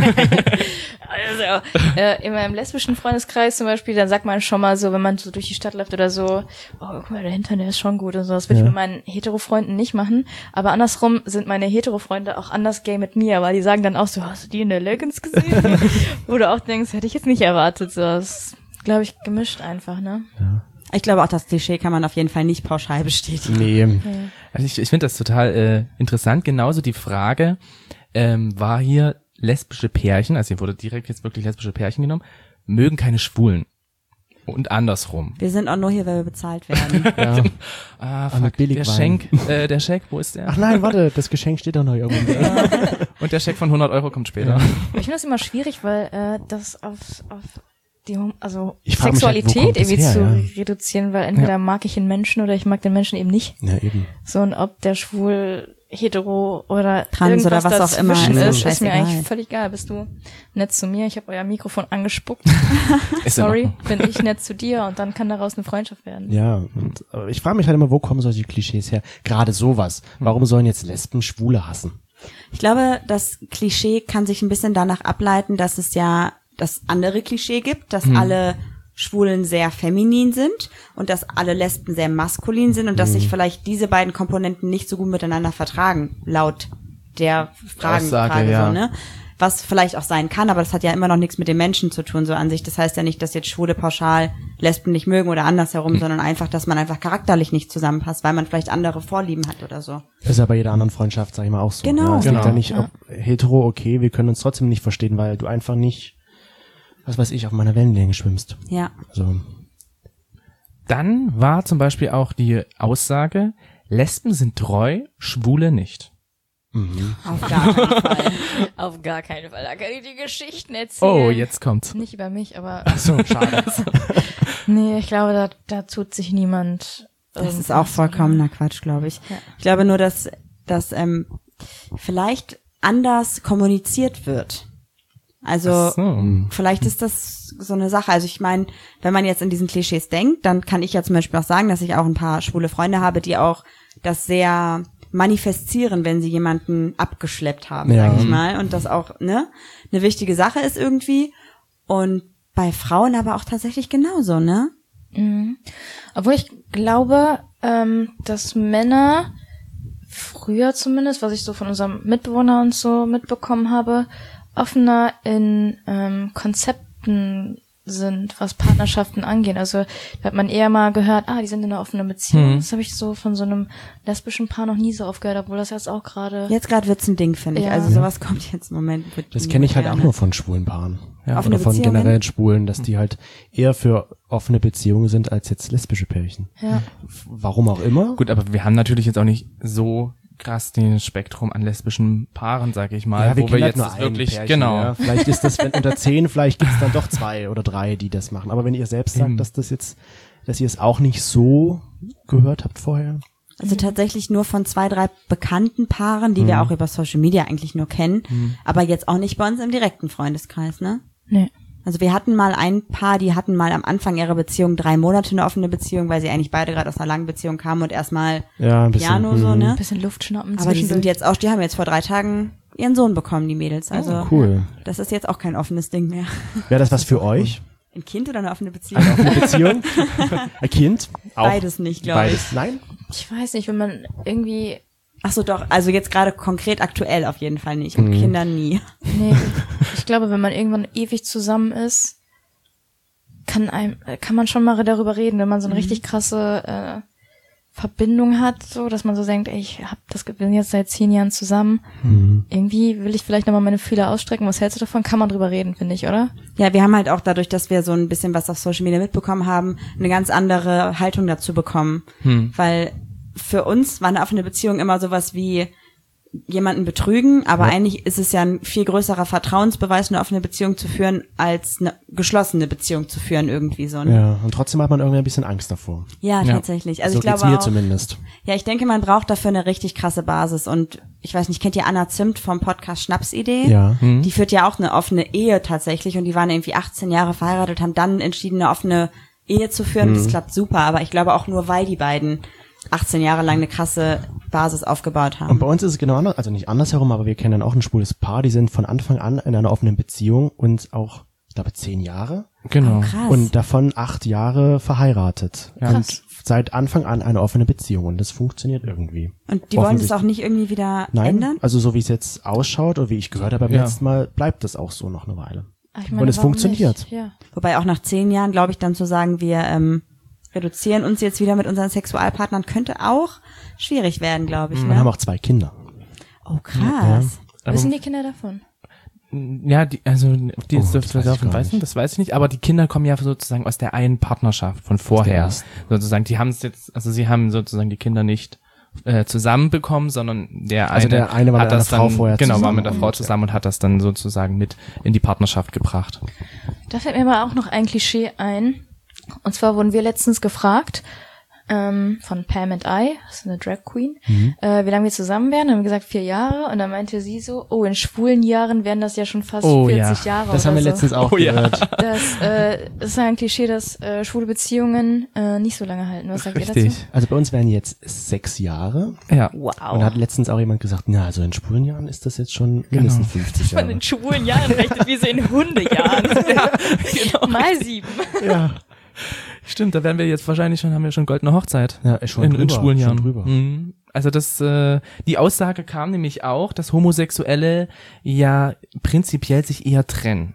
also, äh, in meinem lesbischen Freundeskreis zum Beispiel, dann sagt man schon mal so, wenn man so durch die Stadt läuft oder so, oh, guck mal, der Hintern, der ist schon gut und so. Das würde Ja. ich mit meinen Hetero-Freunden nicht machen. Aber andersrum sind meine Hetero-Freunde auch anders gay mit mir, weil die sagen dann auch so, hast du die in der Leggings gesehen? Wo du auch denkst, hätte ich jetzt nicht erwartet. So, das ist, glaube ich, gemischt einfach, ne? Ich glaube auch, das Klischee kann man auf jeden Fall nicht pauschal bestätigen. Nee. Also ich, ich finde das total äh, interessant. Genauso die Frage, ähm, war hier lesbische Pärchen, also hier wurde direkt jetzt wirklich lesbische Pärchen genommen, mögen keine Schwulen. Und andersrum. Wir sind auch nur hier, weil wir bezahlt werden. Ja. Ah, Aber fuck, Billigwein. der Schenk, äh, der Scheck, wo ist der? Ach nein, warte, das Geschenk steht doch noch irgendwo. Und der Scheck von hundert Euro kommt später. Ich finde das immer schwierig, weil äh, das auf, auf die Hom- also Ich frag mich halt, wo Sexualität kommt das irgendwie her, zu ja? reduzieren, weil entweder Ja. mag ich den Menschen oder ich mag den Menschen eben nicht. Ja, eben. So, und ob der schwul, hetero oder Trans oder irgendwas was auch immer, dazwischen ist ist, ist mir scheißegal. eigentlich völlig egal. Bist du nett zu mir? Ich habe euer Mikrofon angespuckt. Ist in Sorry, Ordnung. bin ich nett zu dir und dann kann daraus eine Freundschaft werden. Ja, und aber ich frage mich halt immer, wo kommen solche Klischees her? Gerade sowas. Warum sollen jetzt Lesben Schwule hassen? Ich glaube, das Klischee kann sich ein bisschen danach ableiten, dass es ja das andere Klischee gibt, dass alle Schwulen sehr feminin sind und dass alle Lesben sehr maskulin sind und dass sich vielleicht diese beiden Komponenten nicht so gut miteinander vertragen, laut der Fragen, Aussage, Frage ja. so, ne? Was vielleicht auch sein kann, aber das hat ja immer noch nichts mit den Menschen zu tun, so an sich. Das heißt ja nicht, dass jetzt Schwule pauschal Lesben nicht mögen oder andersherum, Hm. sondern einfach, dass man einfach charakterlich nicht zusammenpasst, weil man vielleicht andere Vorlieben hat oder so. Das ist ja bei jeder anderen Freundschaft, sag ich mal, auch so. Genau. Ja, es Genau. liegt ja nicht, ob hetero, okay, wir können uns trotzdem nicht verstehen, weil du einfach nicht, was weiß ich, auf meiner Wellenlänge schwimmst. Ja. Also, Dann war zum Beispiel auch die Aussage, Lesben sind treu, Schwule nicht. Auf gar keinen Fall. Auf gar keinen Fall. Da kann ich die Geschichten erzählen. Oh, jetzt kommt's. Nicht über mich, aber so, schade. nee, ich glaube, da, da tut sich niemand. Das ist irgendwas, auch vollkommener Quatsch, glaube ich. Ja. Ich glaube nur, dass, dass ähm, vielleicht anders kommuniziert wird. Also Ach so. vielleicht ist das so eine Sache. Also ich meine, wenn man jetzt in diesen Klischees denkt, dann kann ich ja zum Beispiel auch sagen, dass ich auch ein paar schwule Freunde habe, die auch das sehr manifestieren, wenn sie jemanden abgeschleppt haben, Ja. sag ich mal. Und das auch ne eine wichtige Sache ist irgendwie. Und bei Frauen aber auch tatsächlich genauso, ne? Mhm. Obwohl ich glaube, ähm, dass Männer früher zumindest, was ich so von unserem Mitbewohner und so mitbekommen habe, offener in ähm, Konzepten sind, was Partnerschaften angeht. Also da hat man eher mal gehört, ah, die sind in einer offenen Beziehung. Hm. Das habe ich so von so einem lesbischen Paar noch nie so oft gehört, obwohl das jetzt auch gerade... Jetzt gerade wird's ein Ding, finde ich. Ja. Also sowas kommt jetzt im Moment. Mit Das kenne ich halt auch gerne. nur von schwulen Paaren. Ja, Offene oder von Beziehungen? generell Schwulen, dass die halt eher für offene Beziehungen sind als jetzt lesbische Pärchen. Ja. Warum auch immer. Gut, aber wir haben natürlich jetzt auch nicht so krass den Spektrum an lesbischen Paaren, sag ich mal, Ja, wir wo wir kennen halt jetzt nur das ein wirklich, Pärchen, genau. Ja. Vielleicht ist das, wenn unter zehn, vielleicht gibt's dann doch zwei oder drei, die das machen. Aber wenn ihr selbst sagt, Eben. dass das jetzt, dass ihr es auch nicht so gehört habt vorher. Also tatsächlich nur von zwei, drei bekannten Paaren, die wir auch über Social Media eigentlich nur kennen, aber jetzt auch nicht bei uns im direkten Freundeskreis, ne? Nee. Also wir hatten mal ein Paar, die hatten mal am Anfang ihrer Beziehung drei Monate eine offene Beziehung, weil sie eigentlich beide gerade aus einer langen Beziehung kamen und erstmal Ja, ein bisschen. Piano so, mhm. ne? Ein bisschen Luft schnappen Aber die sind zwischendurch. jetzt auch, die haben jetzt vor drei Tagen ihren Sohn bekommen, die Mädels. Also Oh, cool. das ist jetzt auch kein offenes Ding mehr. Wäre das was für euch? Ein Kind oder eine offene Beziehung? Eine offene Beziehung? Ein Kind? Auch. Beides nicht, glaube ich. Beides. Nein? Ich weiß nicht, wenn man irgendwie... Ach so, doch. Also jetzt gerade konkret aktuell auf jeden Fall nicht. Und Kinder nie. Nee, ich glaube, wenn man irgendwann ewig zusammen ist, kann einem, kann man schon mal darüber reden, wenn man so eine richtig krasse äh, Verbindung hat, so, dass man so denkt, ey, ich hab das, wir sind jetzt seit zehn Jahren zusammen. Mhm. Irgendwie will ich vielleicht nochmal meine Fühler ausstrecken. Was hältst du davon? Kann man drüber reden, finde ich, oder? Ja, wir haben halt auch dadurch, dass wir so ein bisschen was auf Social Media mitbekommen haben, eine ganz andere Haltung dazu bekommen. Hm. Weil für uns war eine offene Beziehung immer sowas wie jemanden betrügen, aber Ja. eigentlich ist es ja ein viel größerer Vertrauensbeweis, eine offene Beziehung zu führen, als eine geschlossene Beziehung zu führen irgendwie so. Ne? Ja, und trotzdem hat man irgendwie ein bisschen Angst davor. Ja, Ja. tatsächlich. Also so ich glaube geht's mir auch, zumindest. ja, ich denke, man braucht dafür eine richtig krasse Basis und ich weiß nicht, kennt ihr Anna Zimt vom Podcast Schnapsidee? Ja. Hm. Die führt ja auch eine offene Ehe tatsächlich und die waren irgendwie achtzehn Jahre verheiratet, haben dann entschieden, eine offene Ehe zu führen. Mhm. Das klappt super, aber ich glaube auch nur, weil die beiden achtzehn Jahre lang eine krasse Basis aufgebaut haben. Und bei uns ist es genau anders, also nicht andersherum, aber wir kennen dann auch ein schwules Paar, die sind von Anfang an in einer offenen Beziehung und auch, ich glaube, zehn Jahre Genau. Oh, krass. und davon acht Jahre verheiratet. Ja. Und seit Anfang an eine offene Beziehung und das funktioniert irgendwie. Und die wollen das Offensichtlich. auch nicht irgendwie wieder Nein, ändern? also so wie es jetzt ausschaut oder wie ich gehört habe beim Ja. letzten Mal, bleibt das auch so noch eine Weile. Ach, ich Und es warum funktioniert. nicht? Ja. Wobei auch nach zehn Jahren, glaube ich, dann zu sagen, wir ähm, reduzieren uns jetzt wieder mit unseren Sexualpartnern, könnte auch schwierig werden, glaube ich. Wir Ne? haben auch zwei Kinder. Oh, krass. Aber- Wissen die Kinder davon? Ja, die, also ob die Oh, jetzt das das weiß ich davon gar weiß nicht. das weiß ich nicht, aber die Kinder kommen ja sozusagen aus der einen Partnerschaft von vorher. ersten. Sozusagen, die haben es jetzt, also sie haben sozusagen die Kinder nicht äh, zusammenbekommen, sondern der Also eine, der eine war hat mit einer das Frau dann, vorher genau, war zusammen mit der Frau und, ja. zusammen und hat das dann sozusagen mit in die Partnerschaft gebracht. Da fällt mir aber auch noch ein Klischee ein. Und zwar wurden wir letztens gefragt, ähm, von Pam and I, das ist eine Drag Queen, Mhm. äh, wie lange wir zusammen wären. Dann haben wir gesagt, vier Jahre. Und dann meinte sie so, oh, in schwulen Jahren wären das ja schon fast Oh, vierzig ja. Jahre Das oder haben wir so. letztens auch Oh, ja. gehört. Das, äh, das ist ein Klischee, dass äh, schwule Beziehungen äh, nicht so lange halten. Was sagt ihr Richtig. dazu? Also bei uns wären jetzt sechs Jahre Ja. Wow. und hat letztens auch jemand gesagt, na, also in schwulen Jahren ist das jetzt schon mindestens fünfzig Man Jahre. in schwulen Jahren rechnet wie so in Hundejahren. ja, genau. Mal sieben. Ja. Stimmt, da werden wir jetzt wahrscheinlich schon, haben wir schon goldene Hochzeit. Ja, ist schon in, drüber, in schwulen schon Jahren. drüber. Mhm. Also das, äh, die Aussage kam nämlich auch, dass Homosexuelle ja prinzipiell sich eher trennen.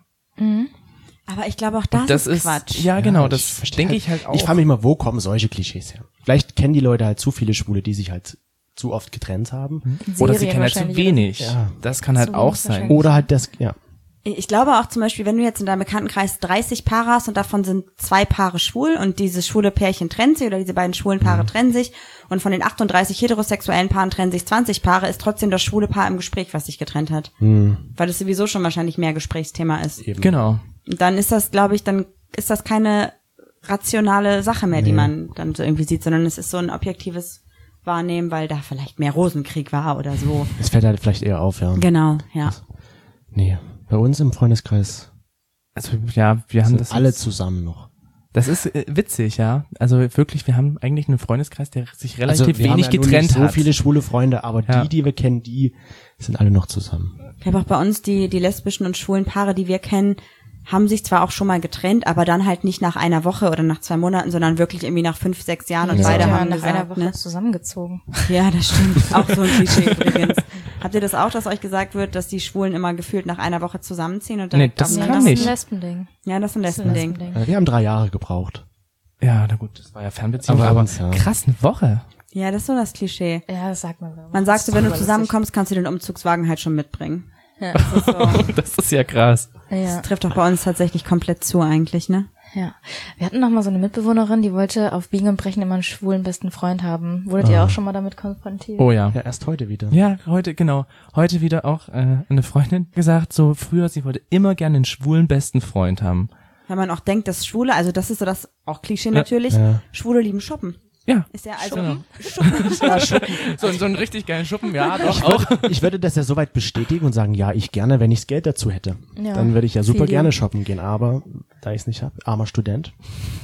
Aber ich glaube auch das, das ist Quatsch. Ja, genau, ich das verstehe denke halt- ich halt auch. Ich frage mich mal, wo kommen solche Klischees her? Vielleicht kennen die Leute halt zu viele Schwule, die sich halt zu oft getrennt haben. Oder sie Serien kennen halt zu wahrscheinlich, wenig. Ja. Das kann halt Zu auch wenig sein. wahrscheinlich. Oder halt das, ja. Ich glaube auch zum Beispiel, wenn du jetzt in deinem Bekanntenkreis dreißig Paare hast und davon sind zwei Paare schwul und dieses schwule Pärchen trennt sich oder diese beiden schwulen Paare trennen sich und von den achtunddreißig heterosexuellen Paaren trennen sich zwanzig Paare, ist trotzdem das schwule Paar im Gespräch, was sich getrennt hat. Weil es sowieso schon wahrscheinlich mehr Gesprächsthema ist. Eben. Genau. Und dann ist das, glaube ich, dann ist das keine rationale Sache mehr, die man dann so irgendwie sieht, sondern es ist so ein objektives Wahrnehmen, weil da vielleicht mehr Rosenkrieg war oder so. Das fällt halt vielleicht eher auf, ja. Genau, ja. Nee, bei uns im Freundeskreis Also ja, wir haben sind das alle jetzt- zusammen noch. Das ist äh, witzig, ja. Also wirklich, wir haben eigentlich einen Freundeskreis, der sich relativ Also wir wenig haben ja nur getrennt nicht so hat. viele schwule Freunde, aber Ja. die, die wir kennen, die sind alle noch zusammen. Ich habe auch bei uns die, die lesbischen und schwulen Paare, die wir kennen, haben sich zwar auch schon mal getrennt, aber dann halt nicht nach einer Woche oder nach zwei Monaten, sondern wirklich irgendwie nach fünf, sechs Jahren und Ja. beide ja, haben nach gesagt, einer Woche ne? zusammengezogen. Ja, das stimmt. Auch so ein Klischee übrigens. Habt ihr das auch, dass euch gesagt wird, dass die Schwulen immer gefühlt nach einer Woche zusammenziehen und Nee, direkt das Nee, kann das aufeinander- ist nicht. ein Lesbending. Ja, das ist ein Das ist ein Lesbending. Lesbending. Äh, Wir haben drei Jahre gebraucht. Ja, na gut, das war ja Fernbeziehung, Aber aber, uns, ja. krass, eine Woche. Ja, das ist so das Klischee. Ja, das sagt man. Man sagt so, wenn du Das ist zusammenkommst, kannst du den Umzugswagen halt schon mitbringen. Ja. Das ist so. Das ist ja krass. Ja. Das trifft doch bei uns tatsächlich komplett zu eigentlich, ne? Ja. Wir hatten noch mal so eine Mitbewohnerin, die wollte auf Biegen und Brechen immer einen schwulen besten Freund haben. Wurdet ihr auch schon mal damit konfrontiert? Oh ja. Ja, erst heute wieder. Ja, heute, genau. Heute wieder auch äh, eine Freundin gesagt, so früher, sie wollte immer gerne einen schwulen besten Freund haben. Wenn man auch denkt, dass Schwule, also das ist so das, auch Klischee natürlich, Ja. Schwule lieben shoppen. Ja. Ist ja also, Genau. Ja, Schuppen. So, so einen richtig geilen Schuppen, ja, doch auch. Ich würde das ja soweit bestätigen und sagen, ja, ich gerne, wenn ich das Geld dazu hätte. Ja. Dann würde ich ja super Viel, gerne ja. shoppen gehen, aber da ich es nicht habe, armer Student.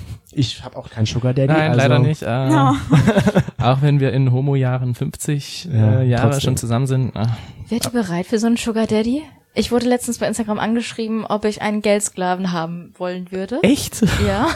Ich habe auch keinen Sugar Daddy. Nein, also, leider nicht. Äh, Ja. Auch wenn wir in Homo-Jahren fünfzig Ja, äh, Jahre trotzdem. schon zusammen sind. Äh, Wärt ihr bereit für so einen Sugar Daddy? Ich wurde letztens bei Instagram angeschrieben, ob ich einen Geldsklaven haben wollen würde. echt? Ja.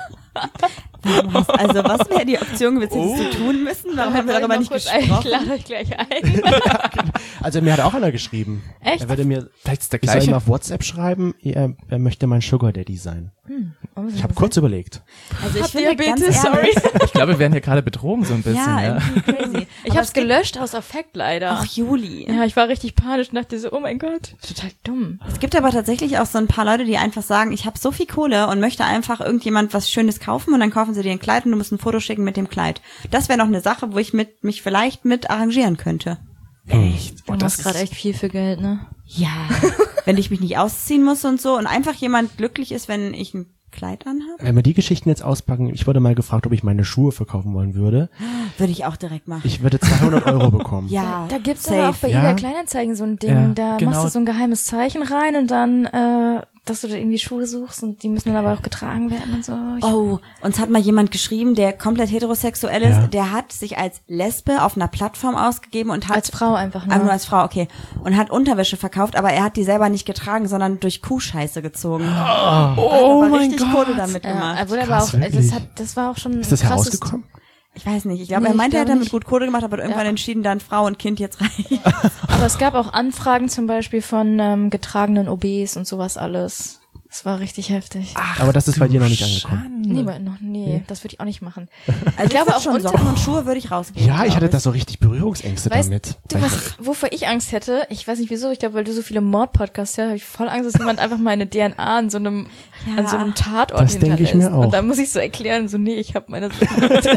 Was, also was wäre die Option gewesen, hättest du tun müssen? Warum haben wir Soll ich darüber noch nicht kurz- gesprochen? Ich lade euch gleich ein. Also mir hat auch einer geschrieben. Echt? Er würde mir, Vielleicht ist der ich soll ihm gleiche. auf WhatsApp schreiben, er, er möchte mein Sugar Daddy sein. Und was Ich hat habe er kurz überlegt. Also ich Hat finde ganz Diabetes, ehrlich, Ich glaube, wir werden hier gerade betrogen so ein bisschen. ja, Ja, irgendwie crazy. Ich Aber hab's es gibt- gelöscht aus Affekt leider. Ach, Juli. Ja, ich war richtig panisch und dachte so, oh mein Gott, total dumm. Es gibt aber tatsächlich auch so ein paar Leute, die einfach sagen, ich habe so viel Kohle und möchte einfach irgendjemand was Schönes kaufen und dann kaufen sie dir ein Kleid und du musst ein Foto schicken mit dem Kleid. Das wäre noch eine Sache, wo ich mit mich vielleicht mit arrangieren könnte. echt. Du machst gerade echt viel für Geld, ne? Ja, wenn ich mich nicht ausziehen muss und so und einfach jemand glücklich ist, wenn ich ein Kleid anhabe, Wenn wir die Geschichten jetzt auspacken, ich wurde mal gefragt, ob ich meine Schuhe verkaufen wollen würde. würde ich auch direkt machen. Ich würde zweihundert Euro bekommen. Ja, Da gibt's safe. aber auch bei Ja. eBay Kleinanzeigen so ein Ding, Ja, da genau. machst du so ein geheimes Zeichen rein und dann, äh, dass du da irgendwie Schuhe suchst und die müssen dann aber auch getragen werden und so. Ich, Oh, uns hat mal jemand geschrieben, der komplett heterosexuell ist, Ja. der hat sich als Lesbe auf einer Plattform ausgegeben und hat als Frau einfach nur. Ah, nur als Frau, okay. Und hat Unterwäsche verkauft, aber er hat die selber nicht getragen, sondern durch Kuhscheiße gezogen. Oh, hat Oh aber mein richtig Gott. Kohle damit ja, gemacht. er wurde aber Krass, auch, also wirklich? das, hat, das war auch schon Ist das ein krasses- herausgekommen? Ich weiß nicht. Ich glaube, Nee, er ich meinte, er hat glaube damit nicht. gut Kohle gemacht, aber hat irgendwann Ja. entschieden, dann Frau und Kind jetzt reicht. Aber es gab auch Anfragen zum Beispiel von ähm, getragenen O Bs und sowas alles. Das war richtig heftig. Aber das ist bei dir noch nicht angekommen. Nee, aber noch, nee, das würde ich auch nicht machen. Also ich glaube würd auch schon unter- Socken und Schuhe würde ich rausgeben. Ja, ich glaub hatte da so richtig Berührungsängste Weißt damit. du, was, wovor ich Angst hätte? Ich weiß nicht wieso, ich glaube, weil du so viele Mord-Podcasts hörst, habe ich voll Angst, dass jemand einfach meine D N A an so einem, Ja. an so einem Tatort Das denke ich hinterlässt. mir auch. Und dann muss ich so erklären, so, nee, ich habe meine Ich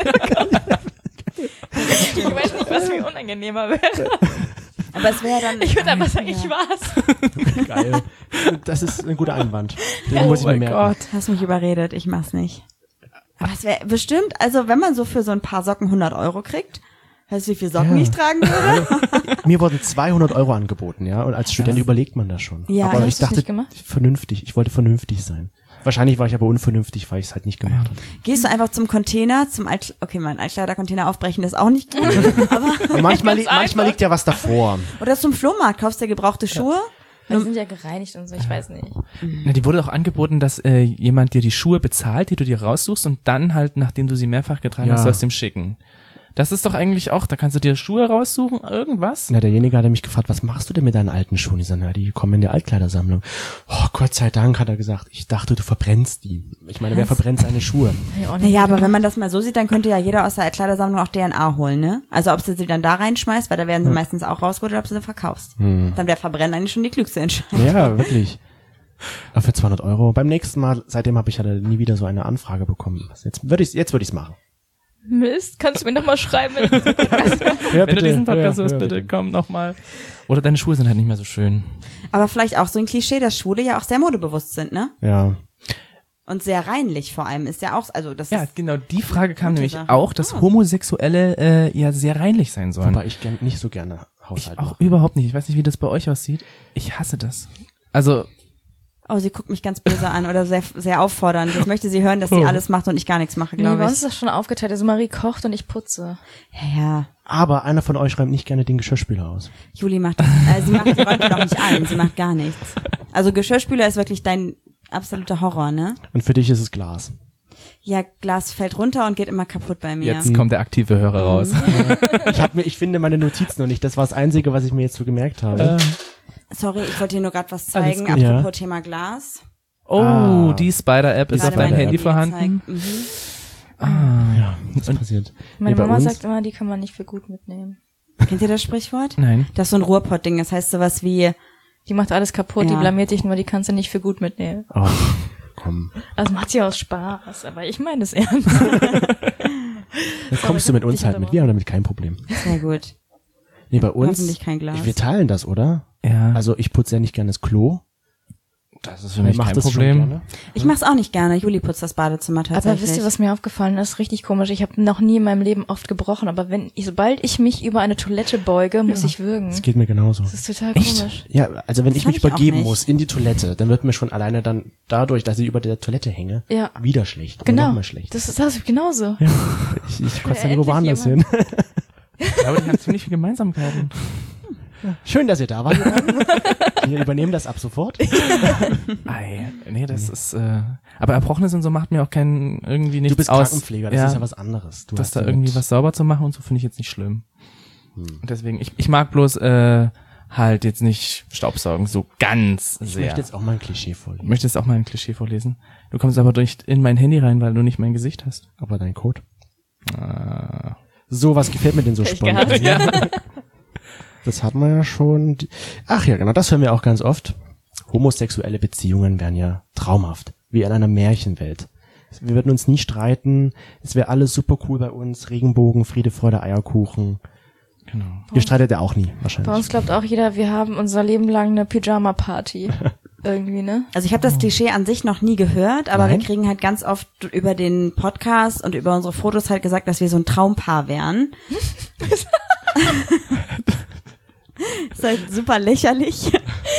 weiß nicht, was mir unangenehmer wäre. Aber es wäre dann. Ich würde einfach sagen, ich Ja. war's. Geil. Das ist ein guter Einwand. Den Oh muss ich mir mein merken. Gott. Hast mich überredet, ich mach's nicht. Aber es wäre bestimmt, also wenn man so für so ein paar Socken hundert Euro kriegt, weißt du, wie viel Socken Ja. ich tragen würde? Mir wurden zweihundert Euro angeboten, ja. Und als Student überlegt man das schon. Ja. aber Hast ich du's dachte, nicht gemacht? vernünftig. Ich wollte vernünftig sein. Wahrscheinlich war ich aber unvernünftig, weil ich es halt nicht gemacht habe. Gehst du einfach zum Container, zum Alt, okay, mein Altkleidercontainer aufbrechen ist auch nicht gut, aber, Aber manchmal, li Ganz manchmal einfach. liegt ja was davor. oder zum Flohmarkt, kaufst dir gebrauchte Schuhe? Weil die sind ja gereinigt und so, ich weiß nicht. Na, die wurde auch angeboten, dass äh, jemand dir die Schuhe bezahlt, die du dir raussuchst und dann halt, nachdem du sie mehrfach getragen Ja. hast, sollst du ihm schicken. Das ist doch eigentlich auch, da kannst du dir Schuhe raussuchen, irgendwas. Na, derjenige hat mich gefragt, was machst du denn mit deinen alten Schuhen? Ich sage, na, die kommen in die Altkleidersammlung. Oh, Gott sei Dank, hat er gesagt. Ich dachte, du verbrennst die. Ich meine, wer verbrennt seine Schuhe? Ja, auch nicht. Naja, aber wenn man das mal so sieht, dann könnte ja jeder aus der Altkleidersammlung auch D N A holen, ne? Also ob du sie dann da reinschmeißt, weil da werden sie meistens auch rausgeholt, oder ob du sie verkaufst. Dann wäre Verbrennen eigentlich schon die klügste Entscheidung. Ja, wirklich. Aber für zweihundert Euro. Beim nächsten Mal, seitdem habe ich ja nie wieder so eine Anfrage bekommen. Jetzt würde ich jetzt würde ich's machen. Mist, kannst du mir nochmal schreiben? Wenn du Ja, Wenn du diesen Podcast hörst, bitte komm nochmal. Oder deine Schuhe sind halt nicht mehr so schön. Aber vielleicht auch so ein Klischee, dass Schwule ja auch sehr modebewusst sind, ne? Ja. Und sehr reinlich vor allem ist ja auch, also das Ja, ist, genau, die Frage kam Gute nämlich Sache. auch, dass Ah. Homosexuelle äh, ja sehr reinlich sein sollen. Wobei ich gern, nicht so gerne Haushalt Ich auch mache. überhaupt nicht. Ich weiß nicht, wie das bei euch aussieht. Ich hasse das. Also, oh, sie guckt mich ganz böse an oder sehr, sehr auffordernd. Ich möchte sie hören, dass sie alles macht und ich gar nichts mache, nee, bei glaube uns ich. ist das schon aufgeteilt. Also Marie kocht und ich putze. Ja, Aber einer von euch räumt nicht gerne den Geschirrspüler aus. Juli macht das, äh, sie macht, sie räumt doch nicht ein, sie macht gar nichts. Also Geschirrspüler ist wirklich dein absoluter Horror, ne? Und für dich ist es Glas. Ja, Glas fällt runter und geht immer kaputt bei mir. jetzt kommt der aktive Hörer raus. Ich hab mir, ich finde meine Notizen noch nicht. Das war das Einzige, was ich mir jetzt so gemerkt habe. Sorry, ich wollte dir nur gerade was Alles zeigen, gut. apropos Ja. Thema Glas. Oh, Ah. die Spider-App ist Gerade auf deinem meine Handy App vorhanden. gezeigt. Mhm. Ja, was passiert? Meine Nee, bei Mama uns- sagt immer, die kann man nicht für gut mitnehmen. Kennt ihr das Sprichwort? Nein. Das ist so ein Ruhrpott-Ding, das heißt sowas wie, Die macht alles kaputt, die Ja. blamiert dich nur, die kannst du nicht für gut mitnehmen. Oh, komm. Also macht sie aus Spaß, aber ich meine es ernst. Dann kommst du mit uns ich halt hatte mit. aber- Wir haben damit kein Problem. sehr gut. Nee, bei uns. Hoffentlich kein Glas. Wir teilen das, oder? Ja, Also ich putze ja nicht gerne das Klo. das ist für mich Wer kein das schon Problem. gerne? Ich mach's auch nicht gerne. Juli putzt das Badezimmer tatsächlich. Aber wisst ihr, was mir aufgefallen ist? Richtig komisch. Ich habe noch nie in meinem Leben oft gebrochen, aber wenn ich, sobald ich mich über eine Toilette beuge, muss ich würgen. Das geht mir genauso. Das ist total komisch. Ja, also wenn Das ich hab mich ich auch übergeben nicht. muss in die Toilette, dann wird mir schon alleine dann dadurch, dass ich über der Toilette hänge, Ja. wieder schlecht. Genau. Noch mal schlecht. Das ist das genauso. Ich, ich kotze dann endlich irgendwo woanders hin. jemand. Ich glaube, die haben ziemlich viele Gemeinsamkeiten. Schön, dass ihr da wart. Wir übernehmen das ab sofort. Ei, nee, das ist, äh, aber Erbrochenes und so macht mir auch keinen, irgendwie nichts Du bist aus. Krankenpfleger, das ist ja was anderes. Du das hast da ja irgendwie mit- was sauber zu machen und so finde ich jetzt nicht schlimm. Und deswegen, ich, ich mag bloß, äh, halt jetzt nicht Staubsaugen so ganz Ich sehr. möchte jetzt auch mal ein Klischee vorlesen. Möchtest auch mal ein Klischee vorlesen? Du kommst aber nicht in mein Handy rein, weil du nicht mein Gesicht hast. Aber dein Code. Ah. So, was gefällt mir denn so spontan? Ja. Das hatten wir ja schon. Ach ja, genau, das hören wir auch ganz oft. Homosexuelle Beziehungen wären ja traumhaft, wie in einer Märchenwelt. Wir würden uns nie streiten, es wäre alles super cool bei uns, Regenbogen, Friede, Freude, Eierkuchen. Genau. Ihr streitet ja auch nie, Bei wahrscheinlich. uns glaubt auch jeder, wir haben unser Leben lang eine Pyjama-Party. Irgendwie, ne? Also ich habe das Klischee an sich noch nie gehört, aber Nein? wir kriegen halt ganz oft über den Podcast und über unsere Fotos halt gesagt, dass wir so ein Traumpaar wären. Ist halt super lächerlich.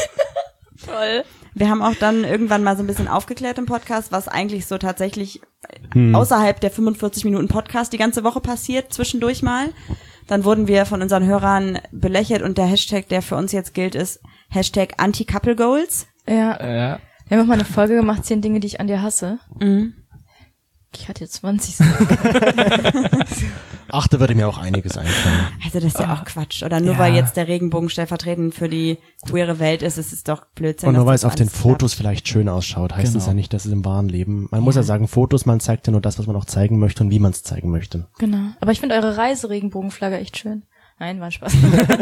Toll. Wir haben auch dann irgendwann mal so ein bisschen aufgeklärt im Podcast, was eigentlich so tatsächlich außerhalb der fünfundvierzig Minuten Podcast die ganze Woche passiert, zwischendurch mal. Dann wurden wir von unseren Hörern belächelt und der Hashtag, der für uns jetzt gilt, ist Hashtag Anti-Couple-Goals. Ja. Ja. Wir haben auch mal eine Folge gemacht, zehn Dinge, die ich an dir hasse. Mhm. Ich hatte jetzt zwanzig. So. Ach, da würde mir auch einiges einfallen. Also das ist ja auch Quatsch. Oder nur Ja. weil jetzt der Regenbogen stellvertretend für die queere Welt ist, ist es doch Blödsinn. Und nur dass weil das es auf den alles Fotos vielleicht schön ausschaut, heißt es Genau. ja nicht, dass es im wahren Leben. Man muss ja sagen, Fotos, man zeigt ja nur das, was man auch zeigen möchte und wie man es zeigen möchte. Genau. Aber ich finde eure Reiseregenbogenflagge echt schön. Nein, war ein Spaß.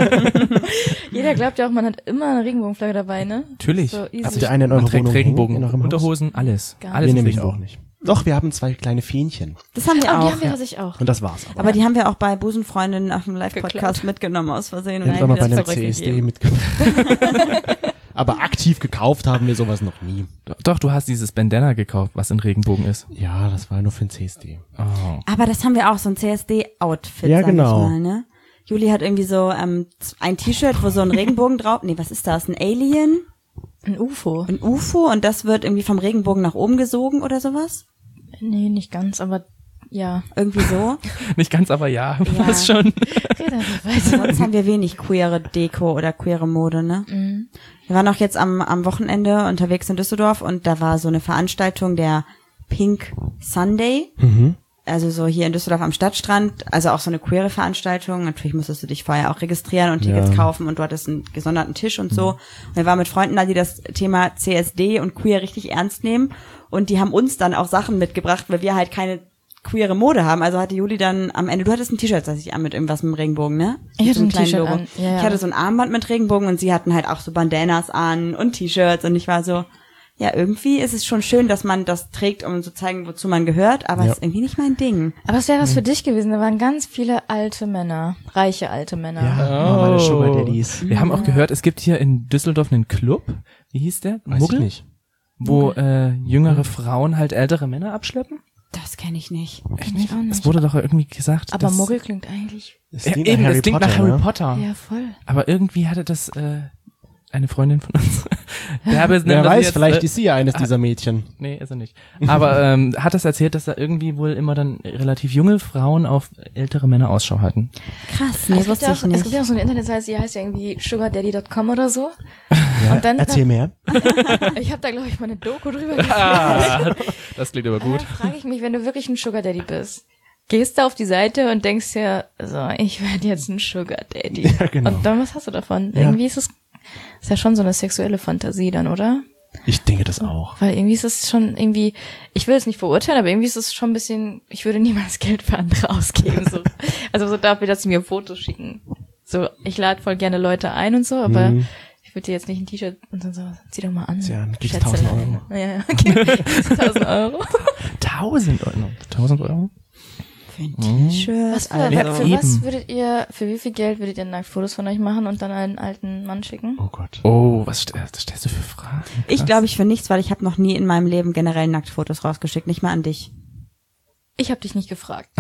Jeder glaubt ja auch, man hat immer eine Regenbogenflagge dabei, ne? Natürlich. So easy. Habt ihr eine in Man eurer trägt Wohnung Regenbogen, hängen, in eurem Haus? Unterhosen, alles. Gar alles Wir ist nämlich Regenbogen. auch nicht. Doch, wir haben zwei kleine Fähnchen. Das haben wir Oh, die auch. haben wir ja. tatsächlich auch. Und das war's aber. Aber die haben wir auch bei Busenfreundinnen auf dem Geklaut. Live-Podcast mitgenommen aus Versehen. Wir Und haben aber das bei einem zurückgegeben. C S D mitgebracht. Aber aktiv gekauft haben wir sowas noch nie. Doch, du hast dieses Bandana gekauft, was in Regenbogen ist. Ja, das war nur für ein C S D. Oh. Aber das haben wir auch, so ein C S D-Outfit, Ja, sag genau. ich mal, ne? Juli hat irgendwie so ähm, ein T-Shirt, wo so ein Regenbogen drauf, nee, was ist das, ein Alien, Ein U F O. ein U F O und das wird irgendwie vom Regenbogen nach oben gesogen oder sowas? Nee, nicht ganz, aber ja. Irgendwie so. Nicht ganz, aber ja, Ja. fast schon. Red einfach weiter. Sonst haben wir wenig queere Deko oder queere Mode, ne? Mhm. Wir waren auch jetzt am, am Wochenende unterwegs in Düsseldorf und da war so eine Veranstaltung, der Pink Sunday. Mhm. Also so hier in Düsseldorf am Stadtstrand, also auch so eine queere Veranstaltung. Natürlich musstest du dich vorher auch registrieren und Tickets Ja. kaufen und du hattest einen gesonderten Tisch und so. Und wir waren mit Freunden da, die das Thema C S D und queer richtig ernst nehmen und die haben uns dann auch Sachen mitgebracht, weil wir halt keine queere Mode haben. Also hatte Juli dann am Ende, du hattest ein T-Shirt, das ich an mit irgendwas mit dem Regenbogen, ne? Ich Mit hatte so einem ein kleinen T-Shirt Logo. an, ja, ja. Ich hatte so ein Armband mit Regenbogen und sie hatten halt auch so Bandanas an und T-Shirts und ich war so, ja, irgendwie ist es schon schön, dass man das trägt, um zu zeigen, wozu man gehört, aber es Ja. ist irgendwie nicht mein Ding. Aber es wäre was für dich gewesen. Da waren ganz viele alte Männer. Reiche alte Männer. Ja, oh. meine Sugar Daddies. Wir haben auch gehört, es gibt hier in Düsseldorf einen Club. Wie hieß der? Weiß Muggel? ich nicht. Wo äh, jüngere Frauen halt ältere Männer abschleppen? Das kenne ich nicht. Echt Ich auch nicht. Das wurde doch irgendwie gesagt. Aber dass- Muggel klingt eigentlich. Das Ja, klingt eben, nach das Harry klingt Potter, nach Harry ne? Potter. Ja, voll. Aber irgendwie hatte das äh, eine Freundin von uns. Bärbel nennt Wer das weiß, jetzt, vielleicht äh, ist sie ja eines dieser Mädchen. Nee, ist er nicht. Aber ähm, hat das erzählt, dass da irgendwie wohl immer dann relativ junge Frauen auf ältere Männer Ausschau hatten. Krass, nee, es, gibt wusste ja ich auch, es gibt ja nicht. auch so eine Internetseite, die heißt ja irgendwie sugar daddy dot com oder so. Ja, Und dann- erzähl mehr. Ich habe da, glaube ich, mal eine Doku drüber gesehen. Ah, das klingt aber gut. Dann frage ich mich, wenn du wirklich ein Sugar Daddy bist, gehst du auf die Seite und denkst dir, so, ich werde jetzt ein Sugar Daddy. Ja, genau. Und dann, was hast du davon? Ja. Irgendwie ist es ist ja schon so eine sexuelle Fantasie dann, oder? Ich denke das auch. Weil irgendwie ist es schon irgendwie, ich will es nicht verurteilen, aber irgendwie ist es schon ein bisschen, ich würde niemals Geld für andere ausgeben. So. Also so dafür, dass sie mir Fotos schicken. So, ich lade voll gerne Leute ein und so, aber Mhm. ich würde dir jetzt nicht ein T-Shirt und dann so, zieh doch mal an. Ja, gibt's Schätzelein. tausend Euro. Ja, ja, okay. tausend Euro. Tausend Euro. Tausend Euro? Für ein T-Shirt. Was für, also. für eben. was würdet ihr, für wie viel Geld würdet ihr Nacktfotos von euch machen und dann einen alten Mann schicken? Oh Gott. Oh, was st was stellst du für Fragen? Ich Krass. glaube ich für nichts, weil ich habe noch nie in meinem Leben generell Nacktfotos rausgeschickt, nicht mal an dich. Ich habe dich nicht gefragt.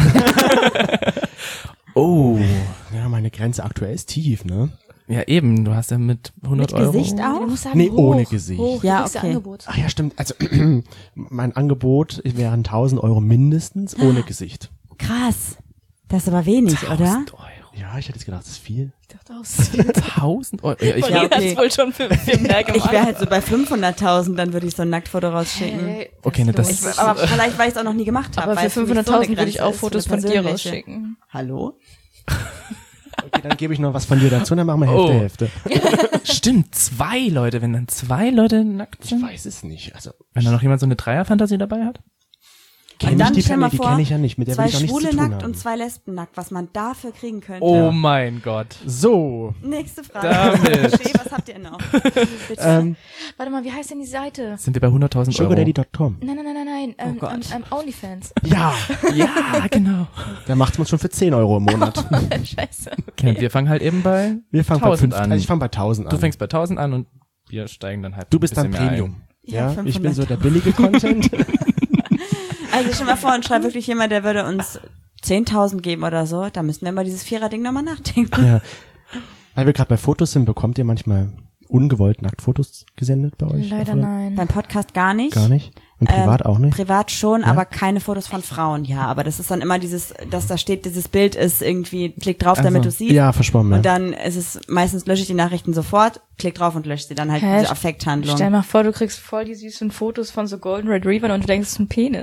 Oh. Ja, meine Grenze aktuell ist tief, ne? Ja, eben. Du hast ja mit hundert Mit Euro. Gesicht Du auch? musst sagen, Nee, hoch, ohne Gesicht. Hoch, Ja, du kriegst okay. Angebot. Ach ja, stimmt. Also mein Angebot wären tausend Euro mindestens ohne Gesicht. Krass. Das ist aber wenig, oder? Tausend Euro. Ja, ich hätte jetzt gedacht, das ist viel. Ich dachte auch, das ist Tausend Euro. Ja, ich, Ja, ja, okay. das wohl schon für viel mehr gemacht. Ich wäre halt so bei fünfhunderttausend, dann würde ich so ein Nacktfoto rausschicken. Hey, Okay, ne, das lohnt ist- sich. Aber vielleicht, weil ich es auch noch nie gemacht habe. aber weil für es für mich so eine fünfhunderttausend würde ich Grenze auch ist, Fotos so eine von dir persönliche. rausschicken. Hallo? Okay, dann gebe ich noch was von dir dazu, dann machen wir Oh. Hälfte, Hälfte. Stimmt, zwei Leute, wenn dann zwei Leute nackt Ich sind. weiß es nicht. Also, Wenn da noch jemand so eine Dreierfantasie dabei hat. kenn Und dann ich die stell Penny, mal die vor, kenne ich ja nicht, mit der will zwei ich auch nichts zu Schwule tun nackt haben. und zwei Lesben nackt, was man dafür kriegen könnte. Oh mein Gott. So, Nächste Frage. Damit. Shea, was habt ihr noch? Bitte. ähm, Warte mal, wie heißt denn die Seite? Sind wir bei hunderttausend Euro? sugardaddy Punkt com. Nein, nein, nein, nein, nein. Ähm, Oh Gott. ähm, ähm, OnlyFans. Ja, Ja, genau. der macht's man schon für zehn Euro im Monat. Scheiße. Ja, wir fangen halt eben bei Wir fangen bei tausend fünf an. Also ich fange bei tausend an. Du fängst bei tausend an und wir steigen dann halt Du ein bist dann bisschen mehr Premium. ein. Ja, Ja, ich bin so der billige Content. Also stell mal vor, und schreibt wirklich jemand, der würde uns zehntausend geben oder so, da müssten wir mal dieses Vierer-Ding nochmal nachdenken. Ja. Weil wir gerade bei Fotos sind, bekommt ihr manchmal ungewollt Nacktfotos gesendet bei euch? Leider Oder? nein. Beim Podcast gar nicht. Gar nicht? Und privat Ähm, auch nicht? Privat schon, aber keine Fotos von Frauen, ja. Aber das ist dann immer dieses, dass da steht, dieses Bild ist irgendwie, klick drauf, damit du Also, siehst. Ja, verschwommen. Und Ja. dann ist es, meistens lösche ich die Nachrichten sofort, klick drauf und lösche sie dann halt Hä? diese Affekthandlung. Stell mal vor, du kriegst voll die süßen Fotos von so Golden Retrievern und du denkst, es ist ein Penis.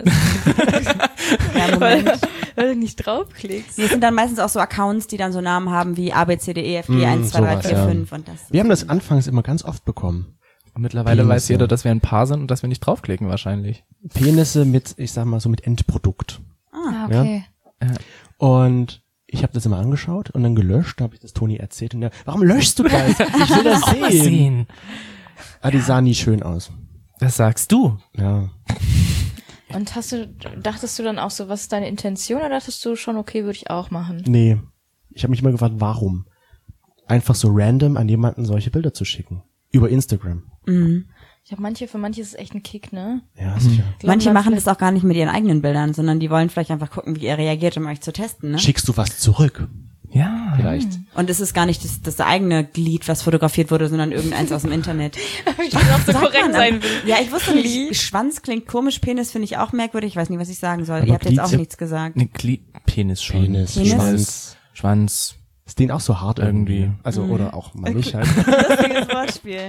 Ja, weil, Moment. weil du nicht draufklickst. Das sind dann meistens auch so Accounts, die dann so Namen haben wie A, B, C, D, E, F, G, Mm, eins, zwei, drei, sowas, vier, ja. fünf und das. Wir haben das anfangs immer ganz oft bekommen. Und mittlerweile Penis, weiß jeder, ja. dass wir ein Paar sind und dass wir nicht draufklicken wahrscheinlich. Penisse mit, ich sag mal so mit Endprodukt. Ah, okay. Und ich habe das immer angeschaut und dann gelöscht, da habe ich das Toni erzählt und der, warum löschst du das? Ich will das Mal sehen. sehen. Aber die sahen nie schön aus. Das sagst du. Ja. Und hast du, dachtest du dann auch so, was ist deine Intention, oder dachtest du schon, okay, würde ich auch machen? Nee. Ich habe mich immer gefragt, warum? Einfach so random an jemanden solche Bilder zu schicken. Über Instagram. Ich habe manche, für manche ist es echt ein Kick, ne? Ja, sicher. Glauben Manche dann machen vielleicht- das auch gar nicht mit ihren eigenen Bildern, sondern die wollen vielleicht einfach gucken, wie ihr reagiert, um euch zu testen, ne? Schickst du was zurück? Ja. Vielleicht. Und es ist gar nicht das, das eigene Glied, was fotografiert wurde, sondern irgendeins aus dem Internet. Ich will auch so Sagt korrekt man, sein will. Ja, ich wusste nicht. Schwanz klingt komisch, Penis finde ich auch merkwürdig. Ich weiß nicht, was ich sagen soll. Aber Ihr habt jetzt Glied- auch nichts gesagt. Ne, Gli Penis schon. Penis, Penis? Schwanz. Schwanz. Ist denen auch so hart irgendwie. Irgendwie. Also, oder auch mal nicht halt. Lustiges Wortspiel.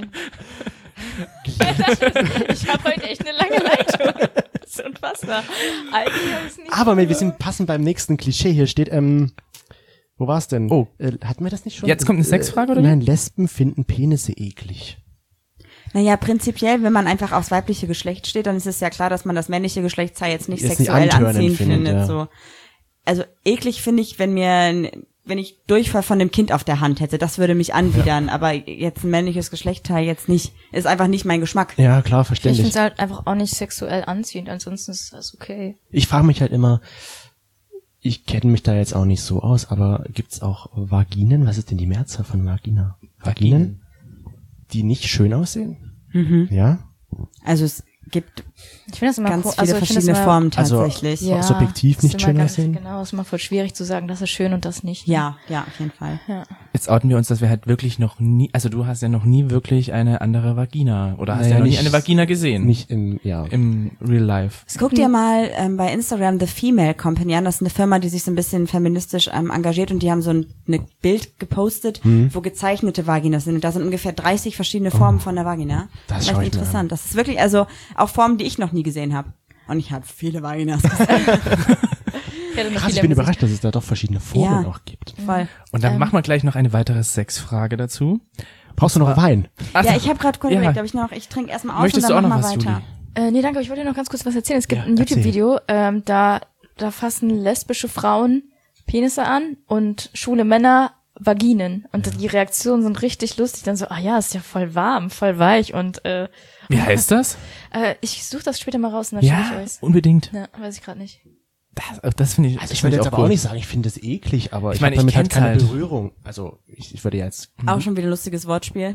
Ich habe heute echt eine lange Leitung. Das ist unfassbar. Eigentlich habe ich es nicht. Aber wir sind passend beim nächsten Klischee. Hier steht, ähm, wo war's denn? Oh. Äh, hatten wir das nicht schon? Jetzt kommt eine Sexfrage, oder Äh, wie? Nein, Lesben finden Penisse eklig. Naja, prinzipiell, wenn man einfach aufs weibliche Geschlecht steht, dann ist es ja klar, dass man das männliche Geschlechtsteil jetzt nicht Jetzt nicht sexuell antörnend anziehend findet, findet. ja. So. Also eklig finde ich, wenn mir, ein- wenn ich Durchfall von dem Kind auf der Hand hätte, das würde mich anwidern. Aber jetzt ein männliches Geschlechtsteil jetzt nicht, ist einfach nicht mein Geschmack. Ja, klar, Ich finde verständlich. es halt einfach auch nicht sexuell anziehend, ansonsten ist das okay. Ich frage mich halt immer, ich kenne mich da jetzt auch nicht so aus, aber gibt's auch Vaginen? Was ist denn die Mehrzahl von Vagina? Vaginen, die nicht schön aussehen? Mhm. Ja? Also es gibt Ich finde das immer ganz ko- viele also ich finde das verschiedene immer- Formen Also- tatsächlich. Ja, subjektiv ist nicht immer schön ganz, aussehen? Genau, ist immer voll schwierig zu sagen, das ist schön und das nicht. Ja, ja, auf jeden Fall. Jetzt outen wir uns, dass wir halt wirklich noch nie, also du hast ja noch nie wirklich eine andere Vagina oder hast Naja, ja noch nie nicht- eine Vagina gesehen. Nicht im, ja. Im Real Life. Es guckt ihr mal ähm, bei Instagram The Female Company an. Das ist eine Firma, die sich so ein bisschen feministisch ähm, engagiert und die haben so ein ne Bild gepostet, Hm. wo gezeichnete Vaginas sind. Und da sind ungefähr dreißig verschiedene Formen von der Vagina. Oh. Das Vielleicht schau ich mir interessant. Das ist wirklich, also auch Formen, die ich noch nie gesehen habe. Und ich habe viele Vaginas gesehen. Ich hatte noch Krass, viele ich bin im überrascht, dass es da doch verschiedene Formen Ja. auch gibt. Voll. Und dann Ähm. machen wir gleich noch eine weitere Sexfrage dazu. Brauchst du noch Wein? Also, Ja, ich habe gerade kurz ja. überlegt, ob ich noch, ich trinke erstmal aus Möchtest und du auch dann noch mach mal was, weiter. Juli? Äh, nee, danke, aber ich wollte dir noch ganz kurz was erzählen. Es gibt Ja, ein erzähl. YouTube-Video, ähm, da, da fassen lesbische Frauen Penisse an und schwule Männer Vaginen. Und die Reaktionen sind richtig lustig. Dann so, ah ja, ist ja voll warm, voll weich und äh, Wie heißt das? äh, ich suche das später mal raus und dann schicke Ja, ich euch. unbedingt. Ja, weiß ich gerade nicht. Das, das finde ich, Also das ich würde find jetzt aber cool. auch nicht sagen, ich finde es eklig, aber Ich ich, meine, meine, ich habe damit halt kenn's keine halt. Berührung. Also ich, ich würde jetzt... Auch schon wieder ein lustiges Wortspiel.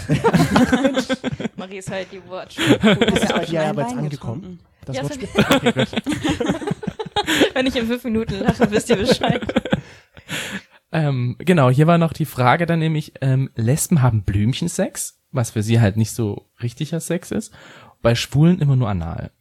Marie ist halt die Watch. Ich hab Ist ja bei auch schon dir einen aber jetzt Wein angekommen? getrunken. Das Ja, Wortspiel? Wenn ich in fünf Minuten lache, wisst ihr Bescheid. Ähm, genau, hier war noch die Frage dann nämlich, ähm, Lesben haben Blümchensex, was für sie halt nicht so richtiger Sex ist, bei Schwulen immer nur anal.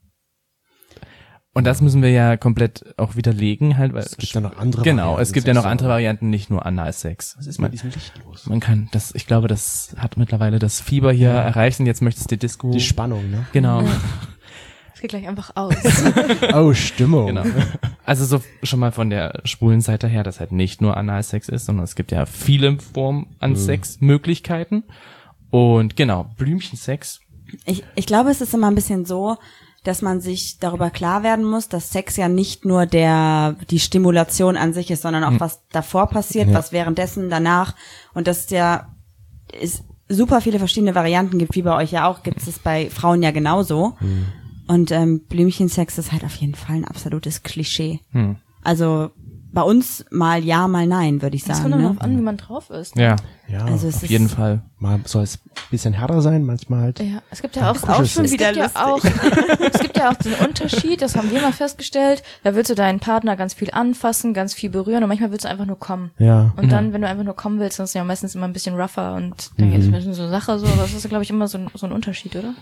Und das müssen wir ja komplett auch widerlegen, halt, weil Es gibt ja noch andere Genau, Varianten, es gibt ja noch Sex, andere aber- Varianten, nicht nur Analsex. Was ist mit diesem Licht los? Man kann das, ich glaube, das hat mittlerweile das Fieber hier Ja. erreicht und jetzt möchtest du die Disco. Die Spannung, ne? Genau. Es geht gleich einfach aus. Oh, Stimmung. Genau. Also so schon mal von der schwulen Seite her, dass halt nicht nur Analsex ist, sondern es gibt ja viele Formen an Mhm. Sexmöglichkeiten. Und genau, Blümchensex. Ich, ich glaube, es ist immer ein bisschen so, dass man sich darüber klar werden muss, dass Sex ja nicht nur der die Stimulation an sich ist, sondern auch was davor passiert, Ja. was währenddessen, danach. Und dass es ja es super viele verschiedene Varianten gibt, wie bei euch ja auch, gibt es bei Frauen ja genauso. Mhm. Und ähm, Blümchensex ist halt auf jeden Fall ein absolutes Klischee. Hm. Also bei uns mal ja, mal nein, würde ich Das sagen. kommt immer Ne? drauf an, wie man drauf ist. Ja, Ja, Also es auf ist jeden Fall. mal soll es ein bisschen härter sein, manchmal halt. Ja, es gibt ja auch, Kuschelsex. auch schon Ist wieder wieder es gibt ja auch, es gibt ja auch den Unterschied, das haben wir mal festgestellt, da willst du deinen Partner ganz viel anfassen, ganz viel berühren und manchmal willst du einfach nur kommen. Ja. Und dann, wenn du einfach nur kommen willst, dann ist es ja meistens immer ein bisschen rougher und dann geht es ein bisschen so Sache so, aber das ist, glaube ich, immer so ein, so ein Unterschied, oder?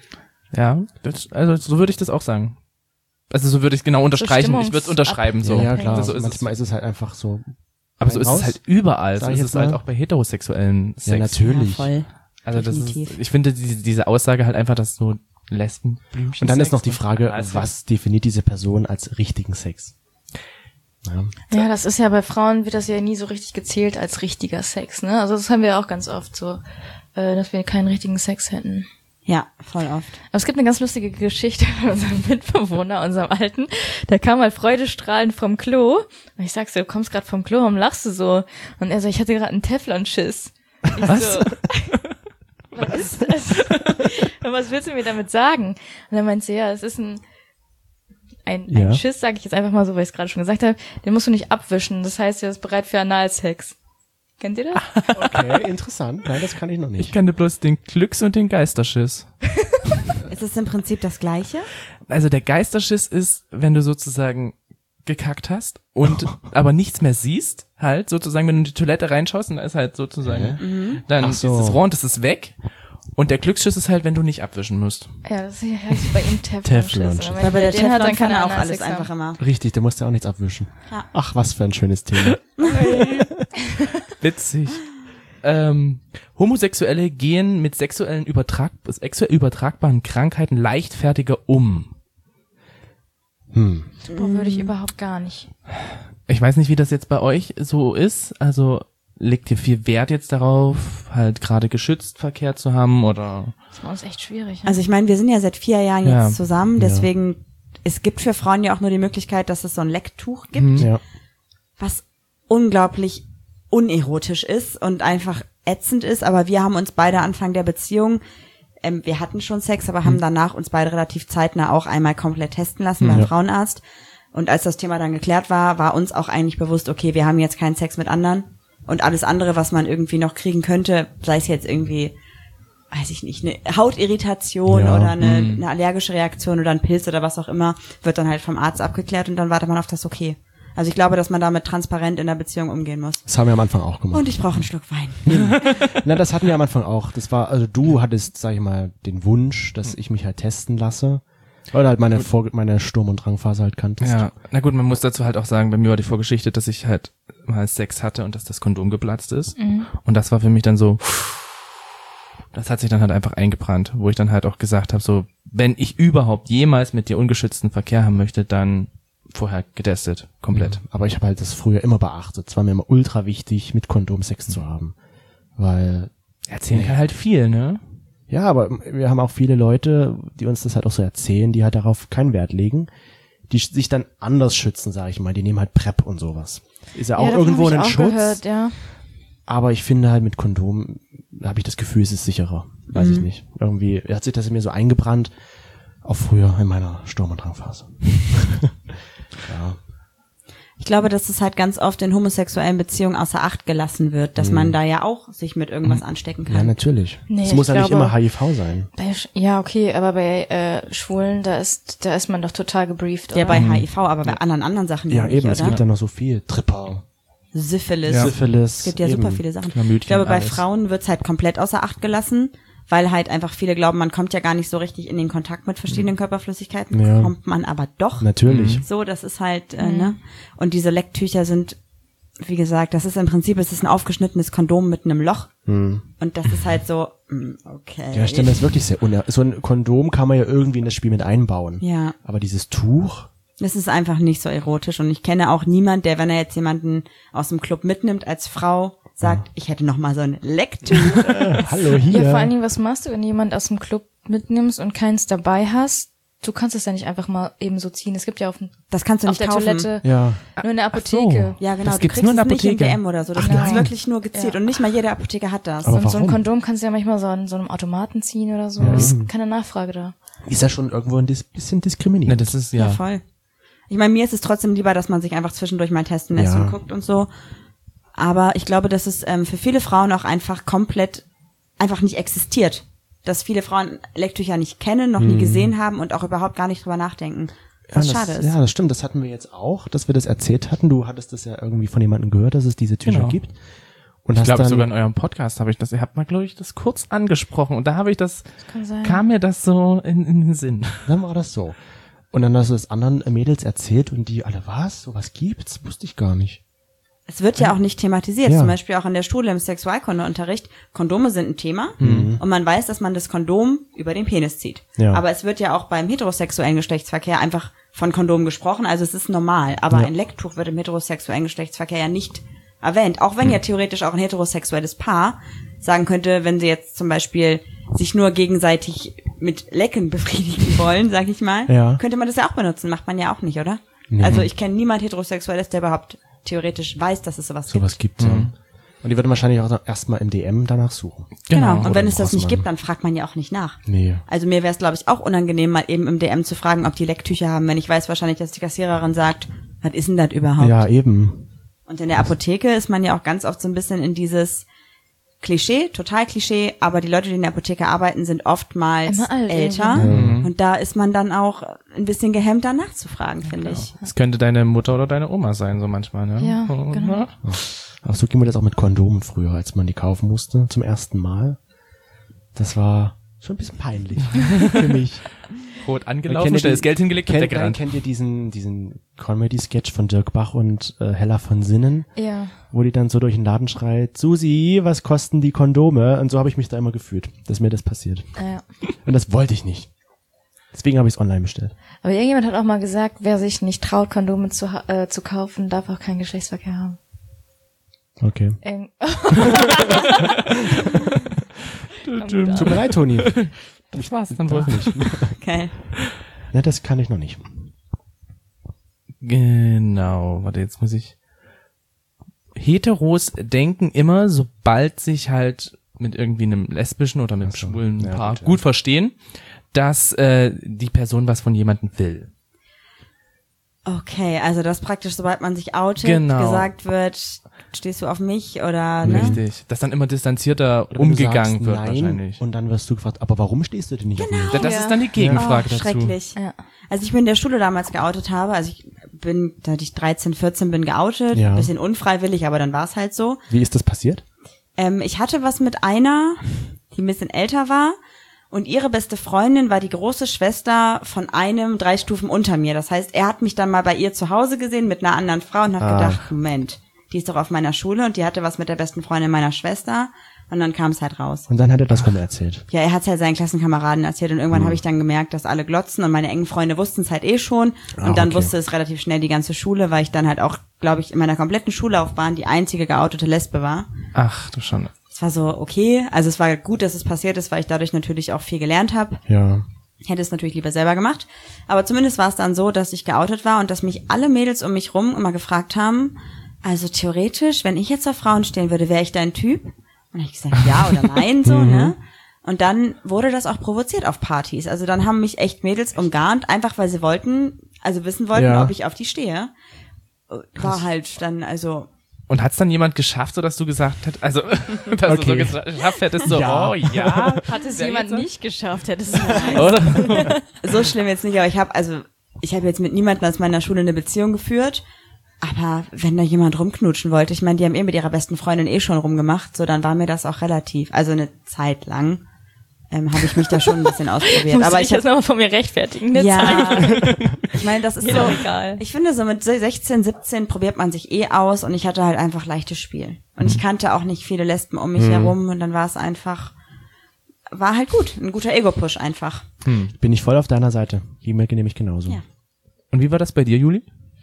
Ja, das, also so würde ich das auch sagen. Also so würde ich es genau unterstreichen. Ich würde es unterschreiben so. Ja, ja, klar. Also so ist Manchmal es. ist es halt einfach so. Aber so ist raus, es halt überall. So sag ich ist jetzt es halt mal. auch bei heterosexuellen Sex. Ja, natürlich. Ja, voll. Also das Definitiv. ist, ich finde diese, diese Aussage halt einfach, dass so Lesbenblümchen. Und dann ist noch die Frage, Also- was definiert diese Person als richtigen Sex? Ja. Ja, das ist ja bei Frauen wird das ja nie so richtig gezählt als richtiger Sex, ne? Also das haben wir auch ganz oft so, äh, dass wir keinen richtigen Sex hätten. Ja, voll oft. Aber es gibt eine ganz lustige Geschichte von unserem Mitbewohner, unserem Alten. Der kam mal freudestrahlend vom Klo. Und ich sag's dir, du kommst gerade vom Klo, warum lachst du so? Und er so, ich hatte gerade einen Teflonschiss. Ich Was? So, was ist das? Und was willst du mir damit sagen? Und er meinte, ja, es ist ein, ein, ein Ja. Schiss, sage ich jetzt einfach mal so, weil ich es gerade schon gesagt habe, den musst du nicht abwischen. Das heißt, er ist bereit für Analsex. Kennt ihr das? Okay, interessant. Nein, das kann ich noch Ich nicht. kenne bloß den Glücks- und den Geisterschiss. Ist es im Prinzip das Gleiche? Also der Geisterschiss ist, wenn du sozusagen gekackt hast und aber nichts mehr siehst, halt sozusagen, wenn du in die Toilette reinschaust und da ist halt sozusagen, dann Ach ist so. das Rohr und das ist weg. Und der Glücksschiss ist halt, wenn du nicht abwischen musst. Ja, das heißt bei ihm Teflonschiss. Teflonschiss. Und Weil bei der den hat dann keine Teflonpfanne auch Analsex alles haben. einfach immer. Richtig, der musste auch nichts abwischen. Ja. Ach, was für ein schönes Thema. Witzig. Ähm, Homosexuelle gehen mit sexuellen übertrag sexuell übertragbaren Krankheiten leichtfertiger um. Hm. Boah, würde ich überhaupt gar nicht. Ich weiß nicht, wie das jetzt bei euch so ist. Also legt ihr viel Wert jetzt darauf, halt gerade geschützt Verkehr zu haben oder? Das ist bei uns echt schwierig. Ne? Also ich meine, wir sind ja seit vier Jahren Ja. jetzt zusammen, deswegen, es gibt für Frauen ja auch nur die Möglichkeit, dass es so ein Lecktuch gibt, Mhm. Ja. was unglaublich unerotisch ist und einfach ätzend ist, aber wir haben uns beide Anfang der Beziehung, ähm, wir hatten schon Sex, aber haben danach uns beide relativ zeitnah auch einmal komplett testen lassen beim Ja. Frauenarzt. Und als das Thema dann geklärt war, war uns auch eigentlich bewusst, okay, wir haben jetzt keinen Sex mit anderen und alles andere, was man irgendwie noch kriegen könnte, sei es jetzt irgendwie, weiß ich nicht, eine Hautirritation Ja, oder eine, eine allergische Reaktion oder ein Pilz oder was auch immer, wird dann halt vom Arzt abgeklärt und dann wartet man auf das Okay. Also ich glaube, dass man damit transparent in der Beziehung umgehen muss. Das haben wir am Anfang auch gemacht. Und ich brauche einen Schluck Wein. Na, das hatten wir am Anfang auch. Das war, also du hattest, sag ich mal, den Wunsch, dass ich mich halt testen lasse. Oder halt meine, Vor meine Sturm- und Drangphase halt kanntest. Ja, na gut, man muss dazu halt auch sagen, bei mir war die Vorgeschichte, dass ich halt mal Sex hatte und dass das Kondom geplatzt ist. Und das war für mich dann so, das hat sich dann halt einfach eingebrannt, wo ich dann halt auch gesagt habe, so, wenn ich überhaupt jemals mit dir ungeschützten Verkehr haben möchte, dann vorher getestet, komplett. Aber ich habe halt das früher immer beachtet. Es war mir immer ultra wichtig, mit Kondom Sex zu haben. Weil, Erzählen kann halt viel, ne? ja, aber wir haben auch viele Leute, die uns das halt auch so erzählen, die halt darauf keinen Wert legen, die sich dann anders schützen, sage ich mal. Die nehmen halt PrEP und sowas. Ist ja auch ja, davon irgendwo hab ich ein auch Schutz. Gehört, ja. Aber ich finde halt mit Kondom, habe ich das Gefühl, es ist sicherer. Weiß ich nicht. Irgendwie hat sich das in mir so eingebrannt, auch früher in meiner Sturm- und Drangphase. Ja. Ich glaube, dass es halt ganz oft in homosexuellen Beziehungen außer Acht gelassen wird, dass man da ja auch sich mit irgendwas anstecken Ja, kann. natürlich. Nee, es muss ich ja nicht glaube- immer H I V sein. Bei, Sch- ja, okay, aber bei äh, Schwulen, da ist, da ist man doch total gebrieft, Ja, oder? bei H I V, aber bei anderen anderen Sachen Ja, nicht, eben. Es oder? gibt ja noch so viel. Tripper, Syphilis. Ja. Syphilis. Es gibt ja eben. super viele Sachen. Chlamydien, Ich glaube, bei alles. Frauen wird's halt komplett außer Acht gelassen, weil halt einfach viele glauben, man kommt ja gar nicht so richtig in den Kontakt mit verschiedenen Körperflüssigkeiten, Ja. kommt man aber doch. Natürlich. So, das ist halt, äh, ne? Und diese Lecktücher sind, wie gesagt, das ist im Prinzip, es ist ein aufgeschnittenes Kondom mit einem Loch Hm. Und das ist halt so, mm, okay. Ja, stimmt, das ist wirklich sehr uner... So ein Kondom kann man ja irgendwie in das Spiel mit einbauen. Ja. Aber dieses Tuch... Das ist einfach nicht so erotisch und ich kenne auch niemand, der, wenn er jetzt jemanden aus dem Club mitnimmt als Frau, sagt, ich hätte noch mal so ein Lecktuch. Äh, hallo, hier. Ja, vor allen Dingen, was machst du, wenn du jemand aus dem Club mitnimmst und keins dabei hast? Du kannst es ja nicht einfach mal eben so ziehen. Es gibt ja auf, dem, Das kannst du auf nicht der kaufen. Toilette Ja. nur in der Ach Apotheke. so. Ja, genau. Das Du gibt's kriegst nur in der es nicht im Apotheke. D M oder so. Das Ach, gibt's nein. wirklich nur gezielt. Ja. Und nicht mal jede Apotheke hat das. Aber Und so ein warum? Kondom kannst du ja manchmal so an so einem Automaten ziehen oder so. Ja, Es eben. ist keine Nachfrage da. Ist ja schon irgendwo ein dis- bisschen diskriminierend. Ne, das ist Ja, ja. voll. Ich meine, mir ist es trotzdem lieber, dass man sich einfach zwischendurch mal testen lässt Ja. und guckt und so. Aber ich glaube, dass es ähm, für viele Frauen auch einfach komplett einfach nicht existiert. Dass viele Frauen Lecktücher nicht kennen, noch nie gesehen haben und auch überhaupt gar nicht drüber nachdenken. Was ja, schade das, ist. Ja, das stimmt. Das hatten wir jetzt auch, dass wir das erzählt hatten. Du hattest das ja irgendwie von jemandem gehört, dass es diese Tücher Genau. gibt. Und Ich hast glaube dann, sogar in eurem Podcast habe ich das, ihr habt mal, glaube ich, das kurz angesprochen und da habe ich das, Kann sein. kam mir das so in, in den Sinn. dann war das so. Und dann hast du es anderen Mädels erzählt und die alle, was? Sowas gibt's? Wusste ich gar nicht. Es wird ja auch nicht thematisiert, Ja. zum Beispiel auch in der Schule im Sexualkundeunterricht. Kondome sind ein Thema und man weiß, dass man das Kondom über den Penis zieht. Ja. Aber es wird ja auch beim heterosexuellen Geschlechtsverkehr einfach von Kondom gesprochen, also es ist normal. Aber Ja. ein Lecktuch wird im heterosexuellen Geschlechtsverkehr ja nicht erwähnt. Auch wenn ja theoretisch auch ein heterosexuelles Paar sagen könnte, wenn sie jetzt zum Beispiel sich nur gegenseitig mit Lecken befriedigen wollen, sag ich mal, Ja. könnte man das ja auch benutzen. Macht man ja auch nicht, oder? Nee. Also ich kenne niemand Heterosexuelles, der überhaupt theoretisch weiß, dass es sowas gibt. Sowas gibt's ja. Und die würden wahrscheinlich auch erstmal im D M danach suchen. Genau. Genau. Und wenn Oder es das nicht Rossmann. gibt, dann fragt man ja auch nicht nach. Nee. Also mir wäre es, glaube ich, auch unangenehm, mal eben im D M zu fragen, ob die Lecktücher haben, wenn ich weiß wahrscheinlich, dass die Kassiererin sagt, was ist denn das überhaupt? Ja, eben. Und in der Apotheke ist man ja auch ganz oft so ein bisschen in dieses Klischee, total Klischee, aber die Leute, die in der Apotheke arbeiten, sind oftmals Immer alt älter. Mhm. Und da ist man dann auch ein bisschen gehemmt, da nachzufragen, finde ich. Es könnte deine Mutter oder deine Oma sein, so manchmal, ne? Ja, Und, genau. na, Auch so ging mir das auch mit Kondomen früher, als man die kaufen musste, zum ersten Mal. Das war schon ein bisschen peinlich für mich. Rot Kennt angelaufen, ihr schnell die- das Geld hingelegt und kennt, weggerannt. Kennt ihr diesen, diesen Comedy-Sketch von Dirk Bach und äh, Hella von Sinnen? Ja. Wo die dann so durch den Laden schreit, Susi, was kosten die Kondome? Und so habe ich mich da immer gefühlt, dass mir das passiert. Ja. Und das wollte ich nicht. Deswegen habe ich es online bestellt. Aber irgendjemand hat auch mal gesagt, wer sich nicht traut, Kondome zu, ha- äh, zu kaufen, darf auch keinen Geschlechtsverkehr haben. Okay. Irgend- Tut mir leid, Toni. Das war's dann wohl nicht. Okay. Ne, das kann ich noch nicht. Genau, warte, jetzt muss ich. Heteros denken immer, sobald sich halt mit irgendwie einem lesbischen oder einem Ach so, schwulen ja, Paar gut, ja. gut verstehen, dass äh, die Person was von jemandem will. Okay, also das praktisch, sobald man sich outet, Genau. gesagt wird, stehst du auf mich oder, ne? Richtig. Dass dann immer distanzierter Oder wenn du umgegangen sagst wird nein, wahrscheinlich. Und dann wirst du gefragt, aber warum stehst du denn nicht auf mich? Da- das Ja. ist dann die Gegenfrage Oh, dazu. schrecklich. Ja. Als ich mich in der Schule damals geoutet habe, also ich bin, seit ich dreizehn, vierzehn bin geoutet, Ja. bisschen unfreiwillig, aber dann war es halt so. Wie ist das passiert? Ähm, ich hatte was mit einer, die ein bisschen älter war und ihre beste Freundin war die große Schwester von einem drei Stufen unter mir. Das heißt, er hat mich dann mal bei ihr zu Hause gesehen mit einer anderen Frau und hat Ach. gedacht, Moment, die ist doch auf meiner Schule und die hatte was mit der besten Freundin meiner Schwester und dann kam es halt raus. Und dann hat er das rum erzählt. Ja, er hat es halt seinen Klassenkameraden erzählt und irgendwann habe ich dann gemerkt, dass alle glotzen und meine engen Freunde wussten es halt eh schon und Ah, dann okay. wusste es relativ schnell die ganze Schule, weil ich dann halt auch, glaube ich, in meiner kompletten Schullaufbahn die einzige geoutete Lesbe war. Ach du Schande. Es war so okay, also es war gut, dass es passiert ist, weil ich dadurch natürlich auch viel gelernt habe. Ja. Ich hätte es natürlich lieber selber gemacht, aber zumindest war es dann so, dass ich geoutet war und dass mich alle Mädels um mich rum immer gefragt haben, also theoretisch, wenn ich jetzt auf Frauen stehen würde, wäre ich dein Typ? Und dann hab ich gesagt, ja oder nein, so, ne? Und dann wurde das auch provoziert auf Partys. Also dann haben mich echt Mädels umgarnt, einfach weil sie wollten, also wissen wollten, Ja. ob ich auf die stehe. War halt dann, also, Und hat's dann jemand geschafft, so dass du gesagt hättest, also dass Okay. du so geschafft hättest, so, Ja. oh ja. Hat es Wer jemand jetzt? nicht geschafft, hätte es Oder? so schlimm jetzt nicht, aber ich habe also ich habe jetzt mit niemandem aus meiner Schule eine Beziehung geführt, aber wenn da jemand rumknutschen wollte, ich meine, die haben eh mit ihrer besten Freundin eh schon rumgemacht, so dann war mir das auch relativ, also eine Zeit lang. ähm, habe ich mich da schon ein bisschen ausprobiert. Muss Aber ich ich jetzt nochmal von mir rechtfertigen. Eine ja, Zeit. ich meine, das ist Mir so, doch egal. ich finde so mit sechzehn, siebzehn probiert man sich eh aus und ich hatte halt einfach leichtes Spiel. Und ich kannte auch nicht viele Lesben um mich Mhm. herum und dann war es einfach, war halt gut, ein guter Ego-Push einfach. Bin ich voll auf deiner Seite. Die merke nämlich genauso. Ja. Und wie war das bei dir, Juli?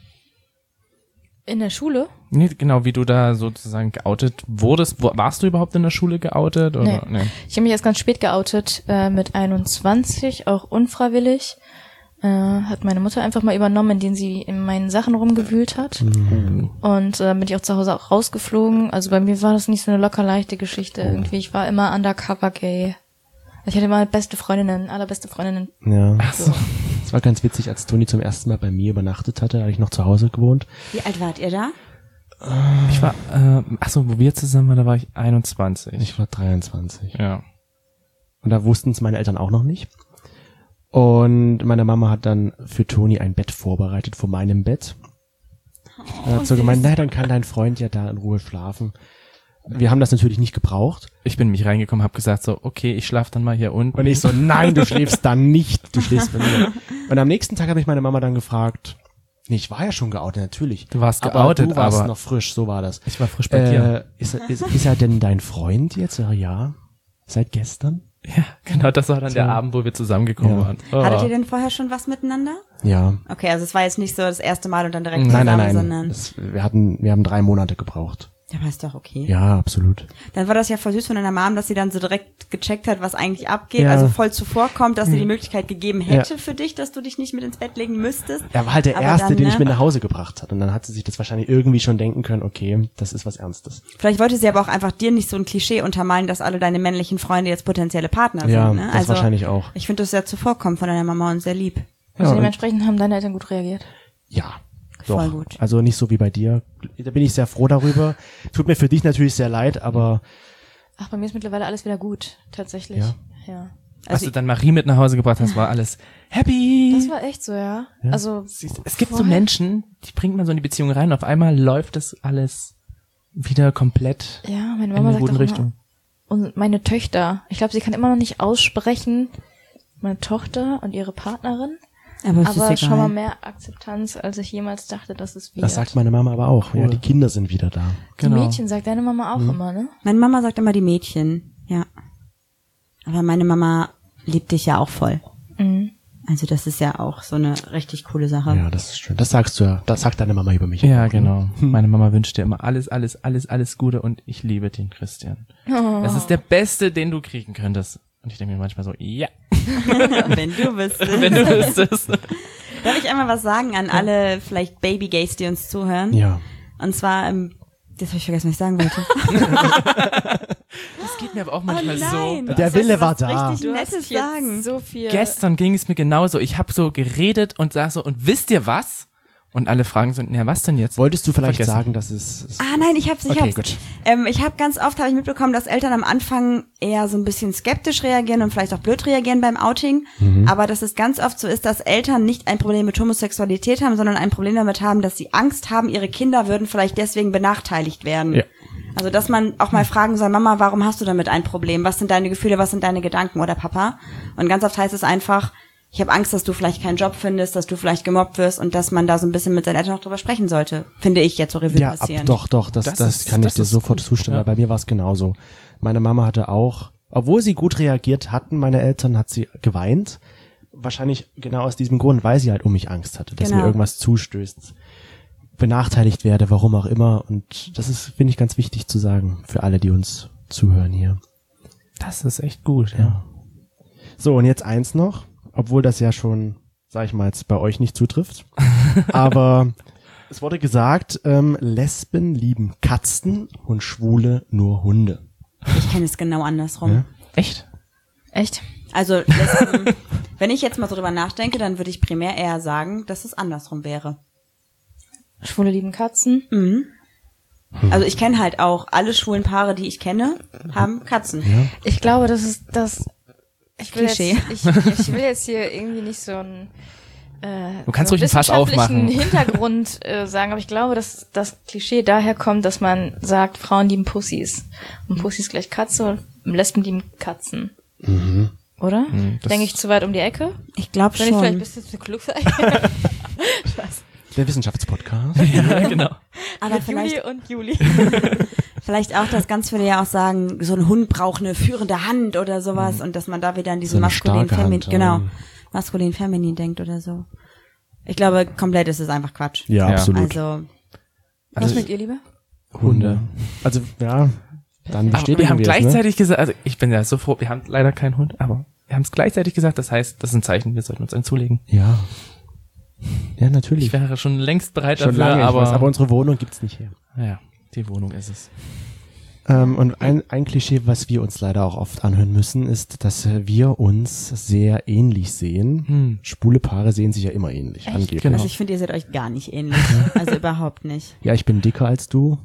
In der Schule? Nee, genau, wie du da sozusagen geoutet wurdest. Wo, warst du überhaupt in der Schule geoutet? Oder? Nee. Ich habe mich erst ganz spät geoutet, äh, mit einundzwanzig, auch unfreiwillig. Äh, hat meine Mutter einfach mal übernommen, indem sie in meinen Sachen rumgewühlt hat. Mhm. Und äh, bin ich auch zu Hause auch rausgeflogen. Also bei mir war das nicht so eine locker leichte Geschichte irgendwie. Ich war immer undercover gay. Ich hatte immer beste Freundinnen, allerbeste Freundinnen. Ja. Ach so. Es war ganz witzig, als Toni zum ersten Mal bei mir übernachtet hatte, da hatte ich noch zu Hause gewohnt. Wie alt wart ihr da? Ich war, äh, ach so, wo wir zusammen waren, da war ich einundzwanzig. Ich war dreiundzwanzig. Ja. Und da wussten es meine Eltern auch noch nicht. Und meine Mama hat dann für Toni ein Bett vorbereitet vor meinem Bett. Und hat so gemeint, na, dann kann dein Freund ja da in Ruhe schlafen. Wir haben das natürlich nicht gebraucht. Ich bin mich reingekommen, habe gesagt so, okay, ich schlafe dann mal hier unten. Und ich so, nein, du schläfst dann nicht. Du schläfst bei mir. Und am nächsten Tag habe ich meine Mama dann gefragt, nee, ich war ja schon geoutet, natürlich. Du warst aber geoutet, du warst aber- noch frisch, so war das. Ich war frisch bei dir. Äh, ist, er- ist, ist er denn dein Freund jetzt? Ja, ja. Seit gestern? Ja, genau, das war dann der Abend, wo wir zusammengekommen Ja. waren. Oh. Hattet ihr denn vorher schon was miteinander? Ja. Okay, also es war jetzt nicht so das erste Mal und dann direkt Nein, zusammen, nein, nein. sondern Das, wir hatten, wir haben drei Monate gebraucht. ja, aber ist doch okay. Ja, absolut. Dann war das ja voll süß von deiner Mom, dass sie dann so direkt gecheckt hat, was eigentlich abgeht, Ja. also voll zuvorkommt, dass sie die Möglichkeit gegeben hätte Ja. für dich, dass du dich nicht mit ins Bett legen müsstest. Er war halt der Aber Erste, dann, den ich ne? mit nach Hause gebracht hat. Und dann hat sie sich das wahrscheinlich irgendwie schon denken können, okay, das ist was Ernstes. Vielleicht wollte sie aber auch einfach dir nicht so ein Klischee untermalen, dass alle deine männlichen Freunde jetzt potenzielle Partner Ja, sind. Ne? das Also wahrscheinlich auch. ich finde das sehr zuvorkommen von deiner Mama und sehr lieb. Also Ja, dementsprechend haben deine Eltern gut reagiert. Ja. Doch. Voll gut. Also nicht so wie bei dir. Da bin ich sehr froh darüber. Tut mir für dich natürlich sehr leid, aber Ach, bei mir ist mittlerweile alles wieder gut, tatsächlich. Ja. Ja. Als Also du dann Marie mit nach Hause gebracht hast, war alles happy. Das war echt so, ja. Also Siehst du, es gibt so vorher- Menschen, die bringt man so in die Beziehung rein, auf einmal läuft das alles wieder komplett Ja, meine in Mama eine sagt gute auch Richtung. immer, und meine Töchter, ich glaube, sie kann immer noch nicht aussprechen, meine Tochter und ihre Partnerin, Aber es aber ist schon mal egal. mehr Akzeptanz, als ich jemals dachte, dass es wird. das sagt meine Mama aber auch. Ja, die Kinder sind wieder da. Die Genau. Mädchen sagt deine Mama auch immer, ne? Meine Mama sagt immer die Mädchen, ja. Aber meine Mama liebt dich ja auch voll. Mhm. Also das ist ja auch so eine richtig coole Sache. Ja, das ist schön. Das sagst du ja. Das sagt deine Mama über mich. Ja, auch, ne? genau. Meine Mama wünscht dir immer alles, alles, alles, alles Gute und ich liebe den Christian. Das ist der Beste, den du kriegen könntest. Und ich denke mir manchmal so, ja, Wenn du wüsstest. wenn du wüsstest. Darf ich einmal was sagen an alle vielleicht Baby-Gays, die uns zuhören? Ja. Und zwar, ähm, das habe ich vergessen, was ich sagen wollte. Das geht mir aber auch manchmal so. Oh du Der hast Wille jetzt war was da. Richtig Du hast Nettes jetzt sagen. so viel. Gestern ging es mir genauso. Ich habe so geredet und sag so, und wisst ihr was? Und alle fragen so, na, was denn jetzt? Wolltest du vielleicht Vergessen. sagen, dass es... Ah nein, ich hab's, ich Okay, hab's. gut. Ähm, ich habe ganz oft habe ich mitbekommen, dass Eltern am Anfang eher so ein bisschen skeptisch reagieren und vielleicht auch blöd reagieren beim Outing, Mhm. aber dass es ganz oft so ist, dass Eltern nicht ein Problem mit Homosexualität haben, sondern ein Problem damit haben, dass sie Angst haben, ihre Kinder würden vielleicht deswegen benachteiligt werden. Ja. Also dass man auch mal fragen soll, Mama, warum hast du damit ein Problem? Was sind deine Gefühle, was sind deine Gedanken oder Papa? Und ganz oft heißt es einfach, ich habe Angst, dass du vielleicht keinen Job findest, dass du vielleicht gemobbt wirst und dass man da so ein bisschen mit seinen Eltern noch drüber sprechen sollte. Finde ich jetzt so Revue Ja, ab, passieren. doch, doch, das, Das das, ist- kann das ich dir ist sofort gut, zustimmen, ja. weil bei mir war es genauso. Meine Mama hatte auch, obwohl sie gut reagiert hatten, meine Eltern, hat sie geweint. Wahrscheinlich genau aus diesem Grund, weil sie halt um mich Angst hatte, dass Genau. mir irgendwas zustößt, benachteiligt werde, warum auch immer. Und das ist, finde ich, ganz wichtig zu sagen für alle, die uns zuhören hier. Das ist echt gut, ja. So, und jetzt eins noch, obwohl das ja schon, sag ich mal, jetzt bei euch nicht zutrifft. Aber es wurde gesagt, ähm, Lesben lieben Katzen und Schwule nur Hunde. Ich kenne es genau andersrum. Ja. Echt? Echt? Also Lesben, wenn ich jetzt mal so drüber nachdenke, dann würde ich primär eher sagen, dass es andersrum wäre. Schwule lieben Katzen. Mhm. Also ich kenne halt auch alle schwulen Paare, die ich kenne, haben Katzen. Ich glaube, das ist das. Ich will, Klischee. jetzt, ich, ich will jetzt hier irgendwie nicht so ein äh, Du kannst so ruhig ein Fass wissenschaftlichen aufmachen. Hintergrund äh, sagen, aber ich glaube, dass das Klischee daher kommt, dass man sagt, Frauen lieben Pussys und Pussys gleich Katze und Lesben lieben Katzen. Mhm. Oder? Hm, das- Denke ich zu weit um die Ecke? Ich glaube Bin ich vielleicht ein schon. bisschen zu klug für Spaß. Der Wissenschaftspodcast. Ja, genau. Aber Mit vielleicht, Juli und Juli. vielleicht auch, dass ganz viele ja auch sagen, so ein Hund braucht eine führende Hand oder sowas und dass man da wieder an So diesen eine maskulin starke feminin, Hand, genau, ja. maskulin feminin denkt oder so. Ich glaube, komplett ist es einfach Quatsch. Ja, Ja. absolut. Also, Was Also- mögt ihr lieber? Hunde. Also, ja, dann Aber bestätigen wir haben wir es, ne? gleichzeitig gesagt, also ich bin ja so froh, wir haben leider keinen Hund, aber wir haben es gleichzeitig gesagt, das heißt, das ist ein Zeichen, wir sollten uns einen zulegen. Ja. Ja, natürlich. Ich wäre schon längst bereit Schon dafür, lange, aber, aber, aber unsere Wohnung gibt's nicht her. ja, die Wohnung ist es. Ähm, und ein, ein Klischee, was wir uns leider auch oft anhören müssen, ist, dass äh, wir uns sehr ähnlich sehen. Hm. Schwule Paare sehen sich ja immer ähnlich, angeblich. Genau. also ich finde, ihr seht euch gar nicht ähnlich. Also überhaupt nicht. Ja, ich bin dicker als du.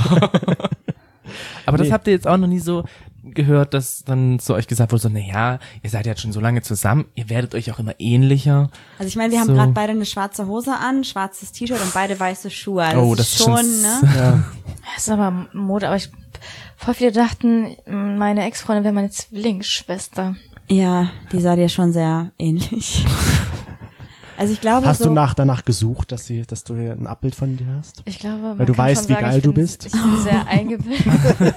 Aber das Nee. habt ihr jetzt auch noch nie so gehört, dass dann so euch gesagt wurde, so, na ja, ihr seid jetzt schon so lange zusammen, ihr werdet euch auch immer ähnlicher. Also ich meine, wir haben So. gerade beide eine schwarze Hose an, schwarzes T-Shirt und beide weiße Schuhe. Also Oh, das ist schon, schon- ne? Ja. Das ist aber Mode, aber ich, voll viele dachten, meine Ex-Freundin wäre meine Zwillingsschwester. Ja, die sah dir schon sehr ähnlich. Also ich glaube Hast so, du nach, danach gesucht, dass, sie, dass du ein Abbild von dir hast? Ich glaube, man Weil du kann weißt, schon wie sagen, geil ich du bin, bist? Ich bin sehr eingebildet.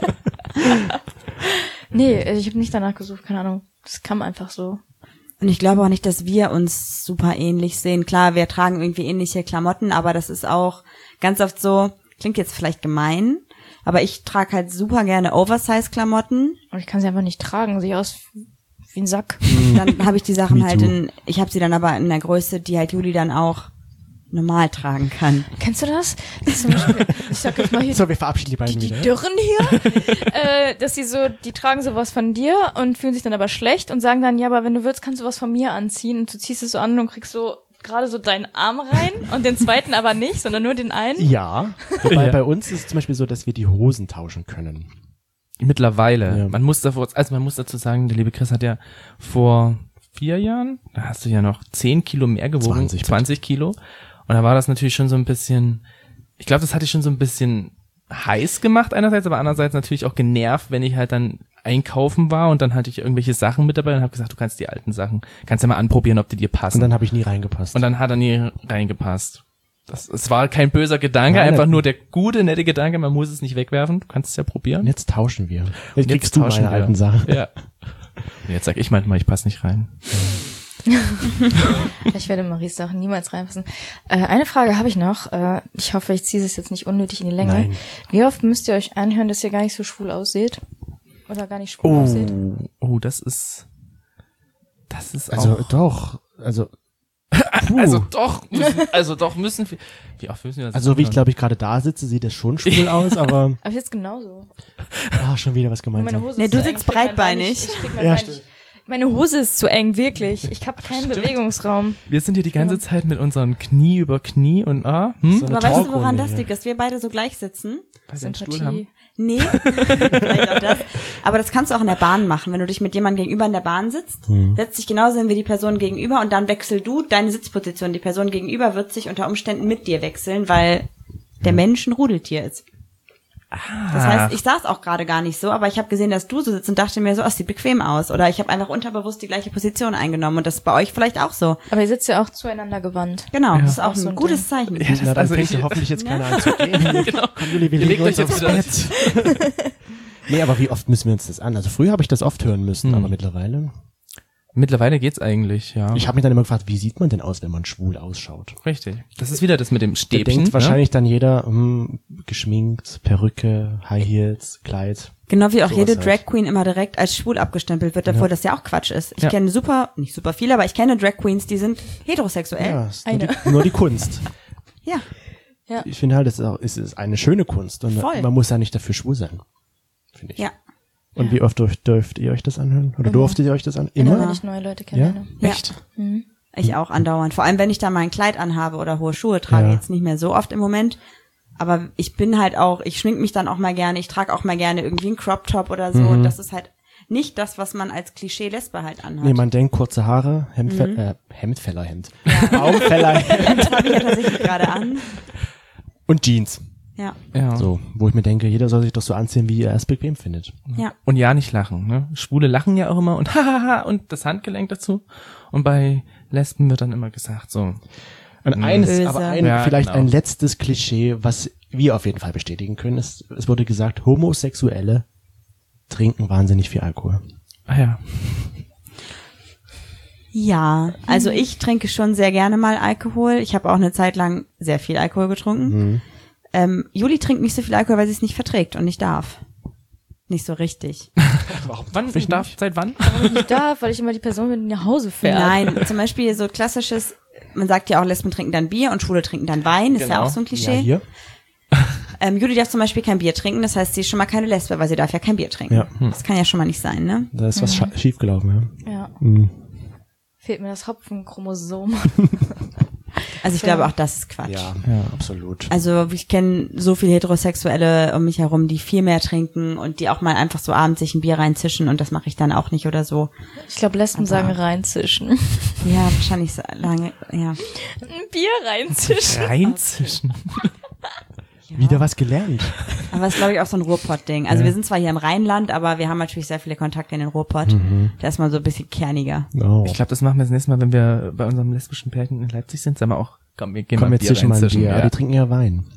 Nee, ich habe nicht danach gesucht, keine Ahnung. Das kam einfach so. und ich glaube auch nicht, dass wir uns super ähnlich sehen. Klar, wir tragen irgendwie ähnliche Klamotten, aber das ist auch ganz oft so, klingt jetzt vielleicht gemein, aber ich trage halt super gerne Oversize-Klamotten. Und ich kann sie einfach nicht tragen, sehe aus wie ein Sack. Dann habe ich die Sachen Me halt too. in, ich habe sie dann aber in der Größe, die halt Juli dann auch normal tragen kann. Kennst du das? Das ist zum Beispiel, ich sag jetzt mal hier, So, wir verabschieden die beiden die wieder. Dürren hier, äh, dass sie so, die tragen sowas von dir und fühlen sich dann aber schlecht und sagen dann, ja, aber wenn du willst, kannst du was von mir anziehen und du ziehst es so an und kriegst so gerade so deinen Arm rein und den zweiten aber nicht, sondern nur den einen. Ja, wobei Ja. bei uns ist es zum Beispiel so, dass wir die Hosen tauschen können. Mittlerweile. Ja. Man muss davor, also man muss dazu sagen, der liebe Chris hat ja vor vier Jahren, da hast du ja noch zehn Kilo mehr gewogen, zwanzig, bitte. zwanzig Kilo. Und da war das natürlich schon so ein bisschen, ich glaube, das hatte ich schon so ein bisschen heiß gemacht einerseits, aber andererseits natürlich auch genervt, wenn ich halt dann einkaufen war und dann hatte ich irgendwelche Sachen mit dabei und habe gesagt, du kannst die alten Sachen, kannst ja mal anprobieren, ob die dir passen. Und dann habe ich nie reingepasst. Und dann hat er nie reingepasst. Das, es war kein böser Gedanke, Nein, einfach nein. nur der gute, nette Gedanke, man muss es nicht wegwerfen, du kannst es ja probieren. Und jetzt tauschen wir. Jetzt Jetzt kriegst du tauschen meine wir. alten Sachen. Ja. Jetzt sag ich manchmal, ich passe nicht rein. Ich werde Maries Sachen niemals reinpassen. Äh, eine Frage habe ich noch. Äh, ich hoffe, ich ziehe es jetzt nicht unnötig in die Länge. Nein. Wie oft müsst ihr euch anhören, dass ihr gar nicht so schwul aussieht? Oder gar nicht schwul aussieht? Oh, oh, das ist, das ist Also auch, doch, also puh. also doch, müssen, also doch müssen wir, wie oft müssen wir das Also wie ich anhören? glaube ich gerade da sitze, sieht das schon schwul aus, aber Aber jetzt genauso. ah, schon wieder was Und gemeint. meine Hose Nee, ist du zu eng, sitzt ich krieg mein breitbeinig. Bein nicht- ich krieg mein Ja, Bein stimmt. nicht- Meine Hose ist zu eng, wirklich. Ich habe keinen Bewegungsraum. Wir sind hier die ganze Zeit mit unseren Knie über Knie und ah, hm? So eine Aber weißt du, woran Talkrunde das hier. liegt, dass wir beide so gleich sitzen? Weil wir einen Stuhl haben. Sympathie. Nee, vielleicht auch das. Aber das kannst du auch in der Bahn machen. Wenn du dich mit jemandem gegenüber in der Bahn sitzt, Hm. setzt dich genauso hin wie die Person gegenüber und dann wechselst du deine Sitzposition. Die Person gegenüber wird sich unter Umständen mit dir wechseln, weil der Mensch ein Rudeltier ist. Das heißt, ich saß auch gerade gar nicht so, aber ich habe gesehen, dass du so sitzt und dachte mir so, oh, es sieht bequem aus. Oder ich habe einfach unterbewusst die gleiche Position eingenommen und das ist bei euch vielleicht auch so. Aber ihr sitzt ja auch zueinander gewandt. Genau, das ist auch Auch so ein ein gutes Zeichen. Ja, Na, dann also fängt ich- hoffentlich jetzt keiner an zu gehen. Genau. Komm, Juli, wir Ihr legen legt uns euch aufs jetzt wieder- Bett. Nee, aber wie oft müssen wir uns das an? Also früher habe ich das oft hören müssen, Hm. aber mittlerweile. Mittlerweile geht's eigentlich, ja. Ich habe mich dann immer gefragt, wie sieht man denn aus, wenn man schwul ausschaut? Richtig. Das ist wieder das mit dem Da Stäbchen. denkt ne? wahrscheinlich dann jeder, hm, geschminkt, Perücke, High Heels, Kleid. Genau wie auch Sowas jede halt. Drag Queen immer direkt als schwul abgestempelt wird, davor, dass ja auch Quatsch ist. Ich Ja. kenne super, nicht super viele, aber ich kenne Drag Queens, die sind heterosexuell. Ja, ist nur Eine. die, nur die Kunst. Ja. Ja. Ich finde halt, es ist, auch, es ist eine schöne Kunst und Voll. man muss ja nicht dafür schwul sein, finde ich. Ja. Und wie oft dürft, dürft ihr euch das anhören? Oder durftet ihr euch das an? Immer, Immer? wenn ich neue Leute Ja? kennenlerne. Ja. Echt? Ich auch andauernd. Vor allem, wenn ich da mal ein Kleid anhabe oder hohe Schuhe trage, Ja. jetzt nicht mehr so oft im Moment. Aber ich bin halt auch, ich schmink mich dann auch mal gerne, ich trage auch mal gerne irgendwie einen Crop Top oder so. Und das ist halt nicht das, was man als Klischee Lesbe halt anhat. Nee, man denkt kurze Haare, Hemdfe äh, Hemdfellerhemd. Baumfellerhemd Das habe ich ja tatsächlich gerade an. und Jeans. Ja, Ja. So, wo ich mir denke, jeder soll sich doch so anziehen, wie er es bequem findet. ja. Und ja, nicht lachen. Ne? Schwule lachen ja auch immer und hahaha und das Handgelenk dazu. Und bei Lesben wird dann immer gesagt so. Und eines, Böse. aber ein, Ja, vielleicht genau. ein letztes Klischee, was wir auf jeden Fall bestätigen können, ist, es wurde gesagt, Homosexuelle trinken wahnsinnig viel Alkohol. Ah ja. Ja, also ich trinke schon sehr gerne mal Alkohol. Ich habe auch eine Zeit lang sehr viel Alkohol getrunken. Mhm. Ähm, Juli trinkt nicht so viel Alkohol, weil sie es nicht verträgt und nicht darf. Nicht so richtig. Wann? Ich darf, seit wann? Ich nicht darf, weil ich immer die Person bin, die nach Hause fährt. Nein, zum Beispiel so klassisches, man sagt ja auch, Lesben trinken dann Bier und Schwule trinken dann Wein, ist ja Genau. auch so ein Ja, Klischee. hier. ähm, Juli darf zum Beispiel kein Bier trinken, das heißt, sie ist schon mal keine Lesbe, weil sie darf ja kein Bier trinken. Ja. Das kann ja schon mal nicht sein, ne? Da ist was scha- schiefgelaufen, ja. Ja. Mhm. Fehlt mir das Hopfenchromosom. Also ich glaube auch, das ist Quatsch. Ja, Ja. absolut. Also ich kenne so viele Heterosexuelle um mich herum, die viel mehr trinken und die auch mal einfach so abends sich ein Bier reinzischen und das mache ich dann auch nicht oder so. Ich glaube, Lesben Aber- sagen reinzischen. Ja, wahrscheinlich so lange, ja. Ein Bier reinzischen. Reinzischen. Wieder was gelernt. Aber es ist, glaube ich, auch so ein Ruhrpott-Ding. Also wir sind zwar hier im Rheinland, aber wir haben natürlich sehr viele Kontakte in den Ruhrpott. Da ist man so ein bisschen kerniger. Oh. Ich glaube, das machen wir das nächste Mal, wenn wir bei unserem lesbischen Pärchen in Leipzig sind. Sagen wir auch, komm, wir gehen Komm, mal jetzt Bier zwischen mal ein reinzischen. Bier. Aber Ja. die trinken ja Wein.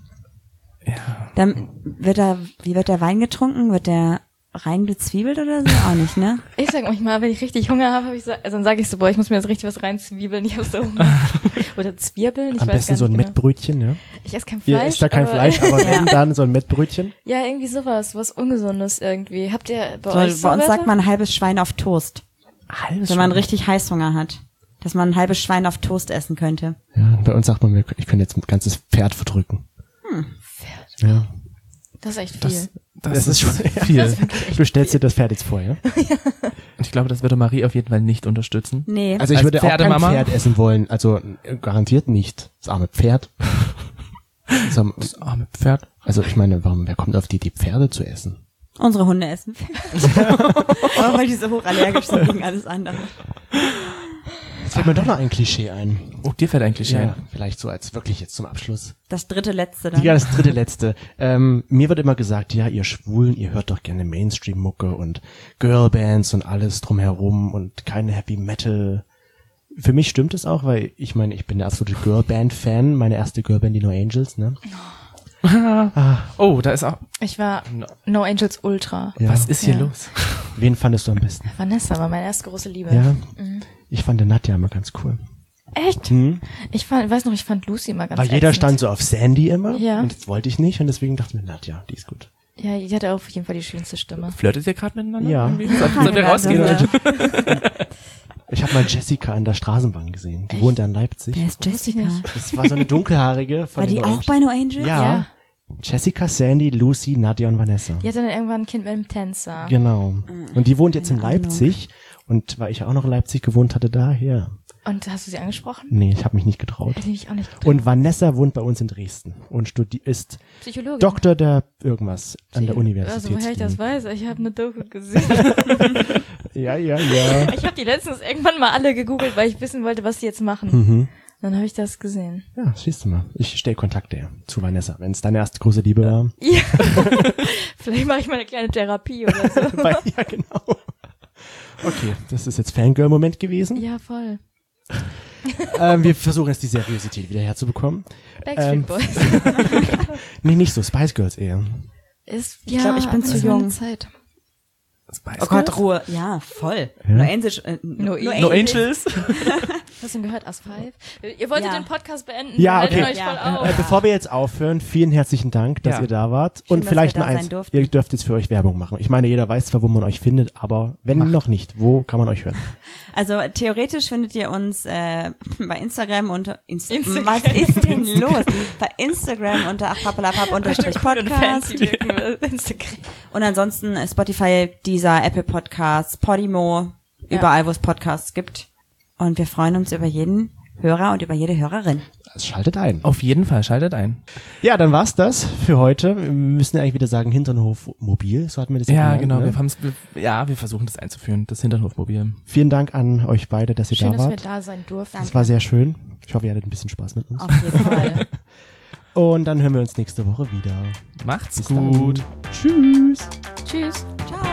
Dann wird da, wie wird der Wein getrunken? Wird der reingezwiebelt oder so? Auch nicht, ne? Ich sag manchmal, wenn ich richtig Hunger habe, hab ich so, also dann sage ich so, boah, ich muss mir jetzt richtig was reinzwiebeln. Ich habe so Hunger. Oder Zwiebeln, ich Am weiß besten gar so ein nicht genau. Mettbrötchen, ja. Ich esse kein Ihr Fleisch. isst da kein aber- Fleisch, aber Ja. wenn dann so ein Mettbrötchen. Ja, irgendwie sowas, was Ungesundes irgendwie. Habt ihr bei So, euch so bei uns Wörter? sagt man ein halbes Schwein auf Toast. Halbes Wenn man richtig Heißhunger hat. Dass man ein halbes Schwein auf Toast essen könnte. Ja, bei uns sagt man, wir- ich könnte jetzt ein ganzes Pferd verdrücken. Hm. Pferd. Ja. Das ist echt viel. Das, das, Das ist schon viel. Du stellst dir das Pferd jetzt vor, ja? Und ich glaube, das würde Marie auf jeden Fall nicht unterstützen. Nee. Also ich Als würde auch kein Pferdemama? Pferd essen wollen. Also äh, garantiert nicht. Das arme Pferd. Also, Das arme Pferd. also ich meine, warum, wer kommt auf die Idee, Pferde zu essen? Unsere Hunde essen. Aber weil die so hochallergisch sind gegen alles andere. Jetzt fällt mir doch noch ein Klischee ein. Oh, dir fällt eigentlich Ja, ein. vielleicht so als wirklich jetzt zum Abschluss. Das dritte letzte dann. Ja, das dritte letzte. Ähm, mir wird immer gesagt, ja, ihr Schwulen, ihr hört doch gerne Mainstream-Mucke und Girlbands und alles drumherum und keine Heavy Metal. Für mich stimmt es auch, weil ich meine, ich bin der absolute Girlband-Fan. Meine erste Girlband, die No Angels, ne? Oh, da ist auch. Ich war No Angels Ultra. Ja. Was ist hier Ja. los? Wen fandest du am besten? Vanessa war meine erste große Liebe. Ja. Ich fand den Nadja immer ganz cool. Echt? Hm? Ich fand, weiß noch, ich fand Lucy immer ganz Weil jeder ätzend. stand so auf Sandy immer. Ja. Und das wollte ich nicht und deswegen dachte ich mir, Nadja, die ist gut. Ja, die hatte auf jeden Fall die schönste Stimme. Flirtet ihr gerade miteinander? Ja. Irgendwie? Sollen sollen wir rausgehen? Ja. Ich habe mal Jessica an der Straßenbahn gesehen. Die wohnt ja in Leipzig. Wer ist Wusste ich Jessica? nicht. Das war so eine dunkelhaarige. Von War den die No auch Angels. bei No Angels? Ja. Ja. Jessica, Sandy, Lucy, Nadja und Vanessa. Die hatte dann irgendwann ein Kind mit einem Tänzer. Genau. Und die wohnt jetzt in Keine Ahnung. Leipzig. Und weil ich ja auch noch in Leipzig gewohnt hatte, daher. Und hast du sie angesprochen? Nee, ich habe mich nicht getraut. Hätte ich auch nicht gedacht. Und Vanessa wohnt bei uns in Dresden und studi- ist Psychologin. Doktor der irgendwas an der Universität. Also, woher ich das weiß? Ich habe eine Doku gesehen. Ja, ja, ja. Ich habe die letztens irgendwann mal alle gegoogelt, weil ich wissen wollte, was die jetzt machen. Mhm. Dann habe ich das gesehen. Ja, siehst du mal. Ich stelle Kontakte her zu Vanessa, wenn es deine erste große Liebe war. Ja. Vielleicht mache ich mal eine kleine Therapie oder so. Weil, ja, genau. Okay, das ist jetzt Fangirl-Moment gewesen. Ja, voll. Ähm, wir versuchen jetzt die Seriosität wieder herzubekommen. Backstreet Ähm, Boys. Nee, nicht so, Spice Girls eher. Ist, Ich glaub, ich bin aber zu es war eine jung. Zeit. Spice Oh Gott, Ruhe. Ja, voll. Ja? No Angels. Äh, No No Angels? Hast du gehört, As Five? Ihr wolltet Ja. den Podcast beenden. Ja, wir halten okay. euch Ja. voll auf. Äh, bevor wir jetzt aufhören, vielen herzlichen Dank, dass Ja. ihr da wart. Schön, Und dass vielleicht wir noch da sein eins, durften. ihr dürft jetzt für euch Werbung machen. Ich meine, jeder weiß zwar, wo man euch findet, aber wenn noch nicht, wo kann man euch hören? Also theoretisch findet ihr uns äh, bei Instagram unter Insta Instagram. Was ist denn los? Bei Instagram unter achpappelapapp unterstrich Podcast Instagram. und ansonsten äh, Spotify, Deezer, Apple Podcasts, Podimo, überall wo es Podcasts gibt. Und wir freuen uns über jeden Hörer und über jede Hörerin. Also schaltet ein. Auf jeden Fall, schaltet ein. Ja, dann war's das für heute. Wir müssen ja eigentlich wieder sagen, Hinternhof mobil, so hatten wir das Ja, genannt, genau. ne? Wir haben's, wir, ja, wir versuchen das einzuführen, das Hinternhofmobil. Vielen Dank an euch beide, dass ihr Schön, da dass wir wart. da sein durften. Das war sehr schön. Ich hoffe, ihr hattet ein bisschen Spaß mit uns. Auf jeden Fall. Und dann hören wir uns nächste Woche wieder. Macht's Bis gut. Dann. Tschüss. Tschüss. Ciao.